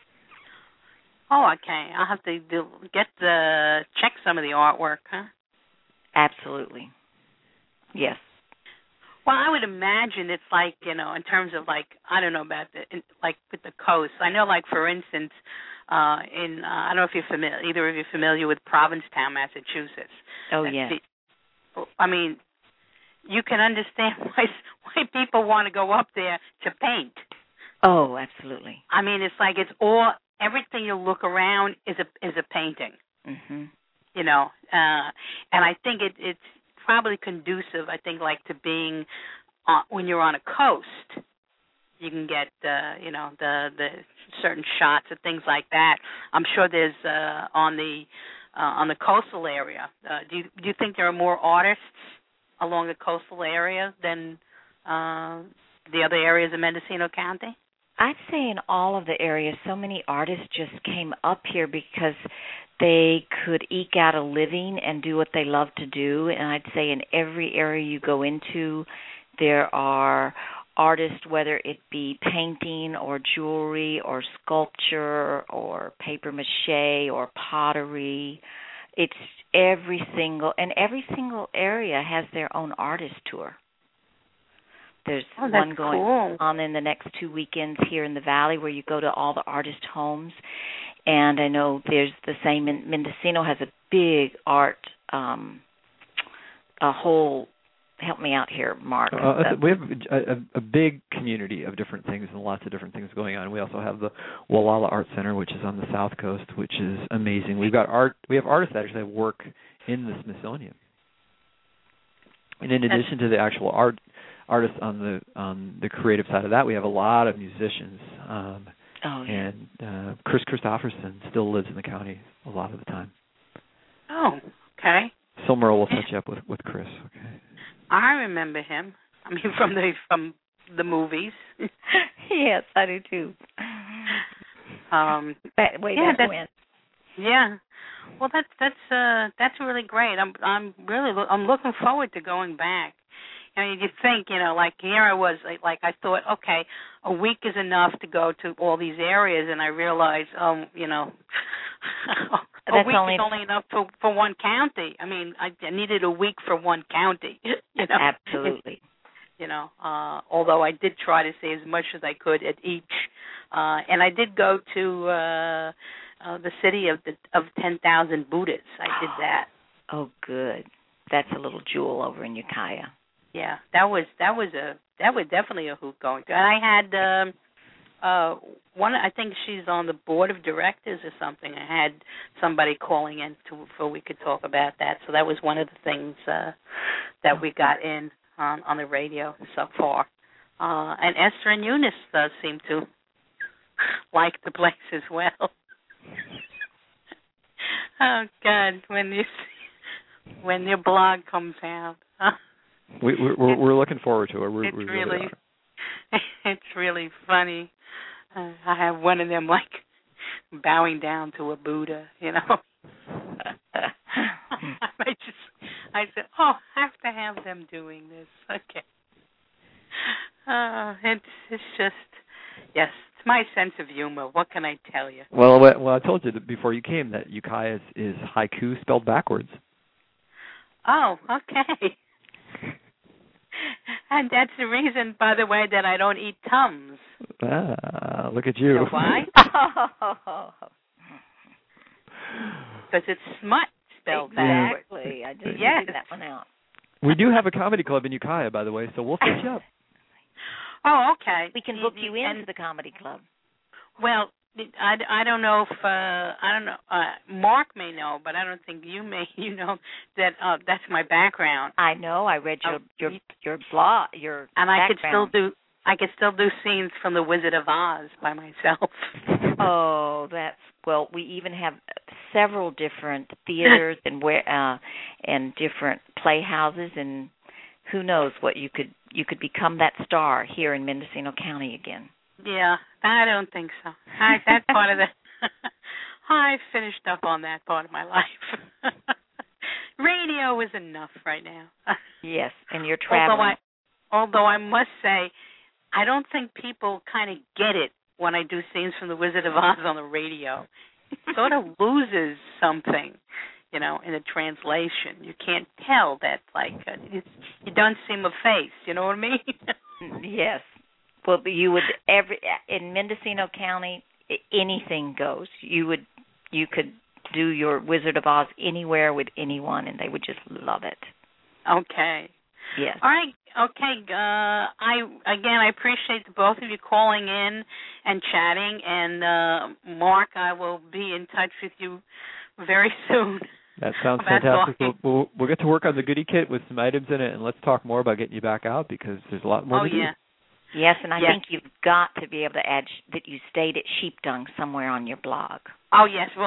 Oh, okay. I'll have to do, get the check some of the artwork, huh?
Absolutely. Yes.
Well, I would imagine it's like, you know, in terms of like, I don't know about the, in, like with the coast. I know, like for instance, uh, in uh, I don't know if you're familiar, either of you familiar with Provincetown, Massachusetts.
Oh yes.
I mean, you can understand why why people want to go up there to paint.
Oh, absolutely.
I mean, it's like it's all everything you look around is a is a painting.
Mhm.
You know, uh, and I think it, it's probably conducive. I think like to being uh, when you're on a coast, you can get uh, you know the the certain shots and things like that. I'm sure there's uh, on the uh, on the coastal area. Uh, do you do you think there are more artists along the coastal area than uh, the other areas of Mendocino County?
I'd say in all of the areas, so many artists just came up here because they could eke out a living and do what they love to do. And I'd say in every area you go into, there are artists, whether it be painting or jewelry or sculpture or paper mache or pottery. It's every single, and every single area has their own artist tour. There's
oh,
one going
cool.
on in the next two weekends here in the Valley where you go to all the artist homes. And I know there's the same in Mendocino has a big art, um, a whole, help me out here, Mark.
Uh, uh, we have a, a big community of different things and lots of different things going on. We also have the Walala Art Center, which is on the South Coast, which is amazing. We've got art. We have artists that actually work in the Smithsonian. And in addition to the actual art artists on the on the creative side of that, we have a lot of musicians. Um,
oh, yeah.
And uh, Chris Christopherson still lives in the county a lot of the time.
Oh, okay.
Silmar will touch you up with, with Chris. Okay.
I remember him. I mean, from the from the movies.
Yes, I do too.
Um,
but, wait,
yeah,
that's
that's, yeah. Well, that's that's uh, that's really great. I'm I'm really lo- I'm looking forward to going back. I mean, you think, you know, like here I was, like, like I thought, okay, a week is enough to go to all these areas, and I realized, um, you know, a
That's
week
only...
is only enough for for one county. I mean, I, I needed a week for one county. You know?
Absolutely.
You know, uh, although I did try to say as much as I could at each, uh, and I did go to uh, uh, the city of the of ten thousand Buddhas. I did that.
Oh, good. That's a little jewel over in Ukiah.
Yeah, that was that was a that was definitely a hoot going to. And I had um, uh, one. I think she's on the board of directors or something. I had somebody calling in to so we could talk about that. So that was one of the things uh, that we got in on, on the radio so far. Uh, and Esther and Eunice uh, seem to like the place as well. Oh God, when you when your blog comes out.
We, we're, we're looking forward to it. We're,
it's
we
really,
really are.
It's really funny. Uh, I have one of them like bowing down to a Buddha, you know. I just, I said, oh, I have to have them doing this. Okay. Uh, it's, it's just, yes, it's my sense of humor. What can I tell you?
Well, well, I told you that before you came that Ukiah is, is haiku spelled backwards.
Oh, okay. And that's the reason, by the way, that I don't eat Tums.
Ah, look at you.
You know why? Because it's smut spelled
exactly.
backwards.
Exactly. I just
yes.
figured that one out.
We do have a comedy club in Ukiah, by the way, so we'll set you up.
Oh, okay.
We can book you into the comedy club.
Well, I, I don't know if uh, I don't know. Uh, Mark may know, but I don't think you may. You know that uh, that's my background.
I know. I read your
uh,
your your blog. Your
and
background.
I could still do. I could still do scenes from The Wizard of Oz by myself.
Oh, that's well. We even have several different theaters and where uh, and different playhouses, and who knows what you could you could become that star here in Mendocino County again.
Yeah, I don't think so. I, that part of the I finished up on that part of my life. Radio is enough right now.
Yes, and you're traveling.
Although I, although I must say, I don't think people kind of get it when I do scenes from The Wizard of Oz on the radio. It sort of loses something, you know, in the translation. You can't tell that, like, uh, it's, you don't see my face. You know what I mean?
Yes. Well, you would every in Mendocino County, anything goes. You would, you could do your Wizard of Oz anywhere with anyone, and they would just love it.
Okay.
Yes.
All right. Okay. Uh, I again, I appreciate the both of you calling in and chatting. And uh, Mark, I will be in touch with you very soon.
That sounds fantastic. We'll, we'll, we'll get to work on the goodie kit with some items in it, and let's talk more about getting you back out because there's a lot more
oh,
to do.
Yeah.
Yes, and I
yes.
think you've got to be able to add sh- that you stayed at Sheepdung somewhere on your blog.
Oh, yes. Well,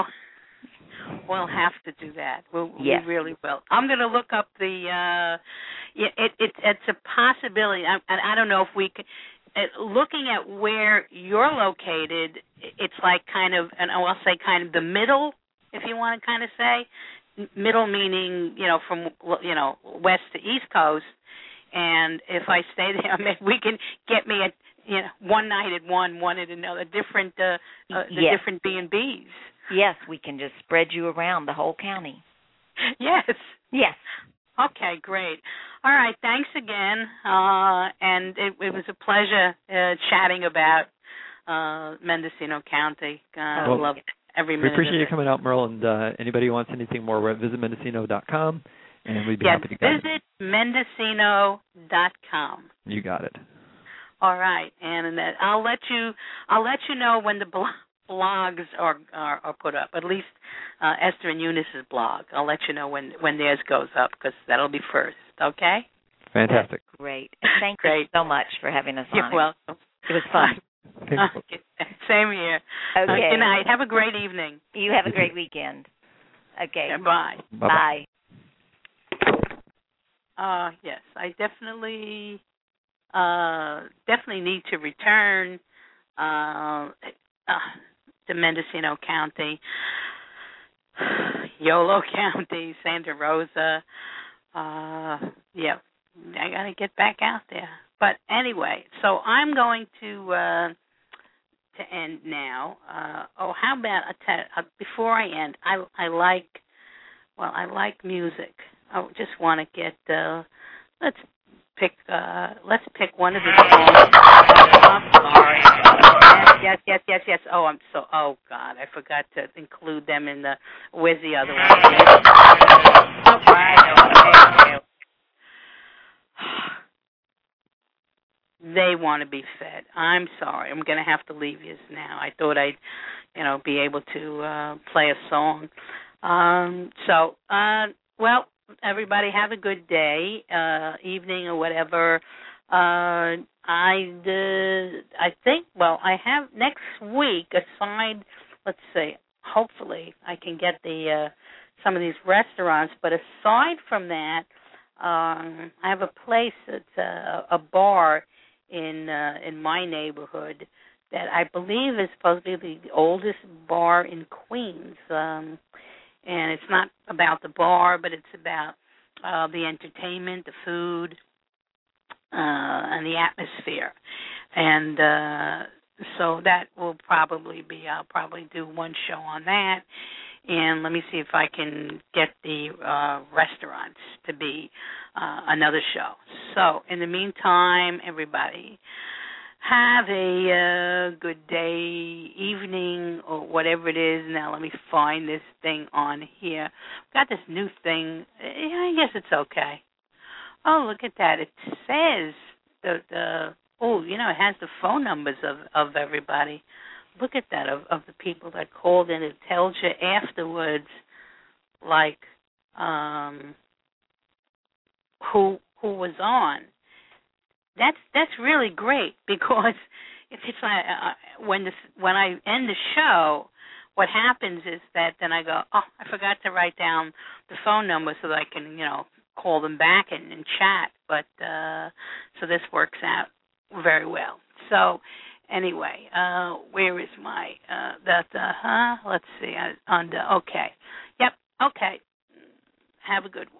we'll have to do that. We'll,
yes.
We really will. I'm going to look up the, uh, yeah, it, it, it's a possibility, and I, I don't know if we can, uh, looking at where you're located, it's like kind of, and I'll say kind of the middle, if you want to kind of say, middle meaning, you know, from, you know, west to east coast. And if I stay there, maybe we can get me a, you know, one night at one, one at another, different, uh, uh, the
yes.
different B and B's.
Yes, we can just spread you around the whole county.
Yes.
Yes.
Okay, great. All right, thanks again. Uh, and it, it was a pleasure uh, chatting about uh, Mendocino County. Uh, I
well,
love every minute.
We appreciate
of
you
it.
coming out, Merle. And uh, anybody who wants anything more, we're at visit mendocino dot com. And we'd be
yes,
happy to guide
visit mendocino dot com.
You got it.
All right, and that I'll let you. I'll let you know when the blo- blogs are, are are put up. At least uh, Esther and Eunice's blog. I'll let you know when when theirs goes up because that'll be first. Okay.
Fantastic.
That's great. Thank
great.
you so much for having us
You're
on.
You're welcome.
It was fun.
Okay. Same here.
Okay.
Uh, good night. Have a great evening.
You have a great weekend. Okay.
Yeah, bye.
Bye-bye.
Bye.
Uh, yes, I definitely, uh, definitely need to return uh, uh, to Mendocino County, Yolo County, Santa Rosa. Uh, yeah, I gotta get back out there. But anyway, so I'm going to uh, to end now. Uh, oh, how about I tell, uh, before I end? I I like well, I like music. I just want to get, uh, let's pick, uh, let's pick one of the songs. Oh, I'm sorry. Yes, yes, yes, yes. Oh, I'm so, oh, God, I forgot to include them in the, where's the other one? Oh, right, okay, okay. They want to be fed. I'm sorry. I'm going to have to leave you now. I thought I'd, you know, be able to uh, play a song. Um, so, uh, well, everybody have a good day, uh, evening, or whatever. Uh, I uh, I think, well, I have next week, aside, let's see, hopefully I can get the uh, some of these restaurants, but aside from that, um, I have a place, it's a, a bar in uh, in my neighborhood that I believe is supposed to be the oldest bar in Queens. Um And it's not about the bar, but it's about uh, the entertainment, the food, uh, and the atmosphere. And uh, so that will probably be, I'll probably do one show on that. And let me see if I can get the uh, restaurants to be uh, another show. So in the meantime, everybody, have a uh, good day, evening, or whatever it is. Now let me find this thing on here. Got this new thing. I guess it's okay. Oh, look at that. It says the the oh, you know, it has the phone numbers of, of everybody. Look at that, of, of the people that called in. It tells you afterwards, like, um, who who was on. that's that's really great because if it's like uh, when this when I end the show, what happens is that then I go, oh, I forgot to write down the phone number so that I can, you know, call them back and, and chat. But uh, so this works out very well. So anyway, uh, where is my uh, that? Uh, huh? Let's see. I, on the okay. Yep. Okay. Have a good one.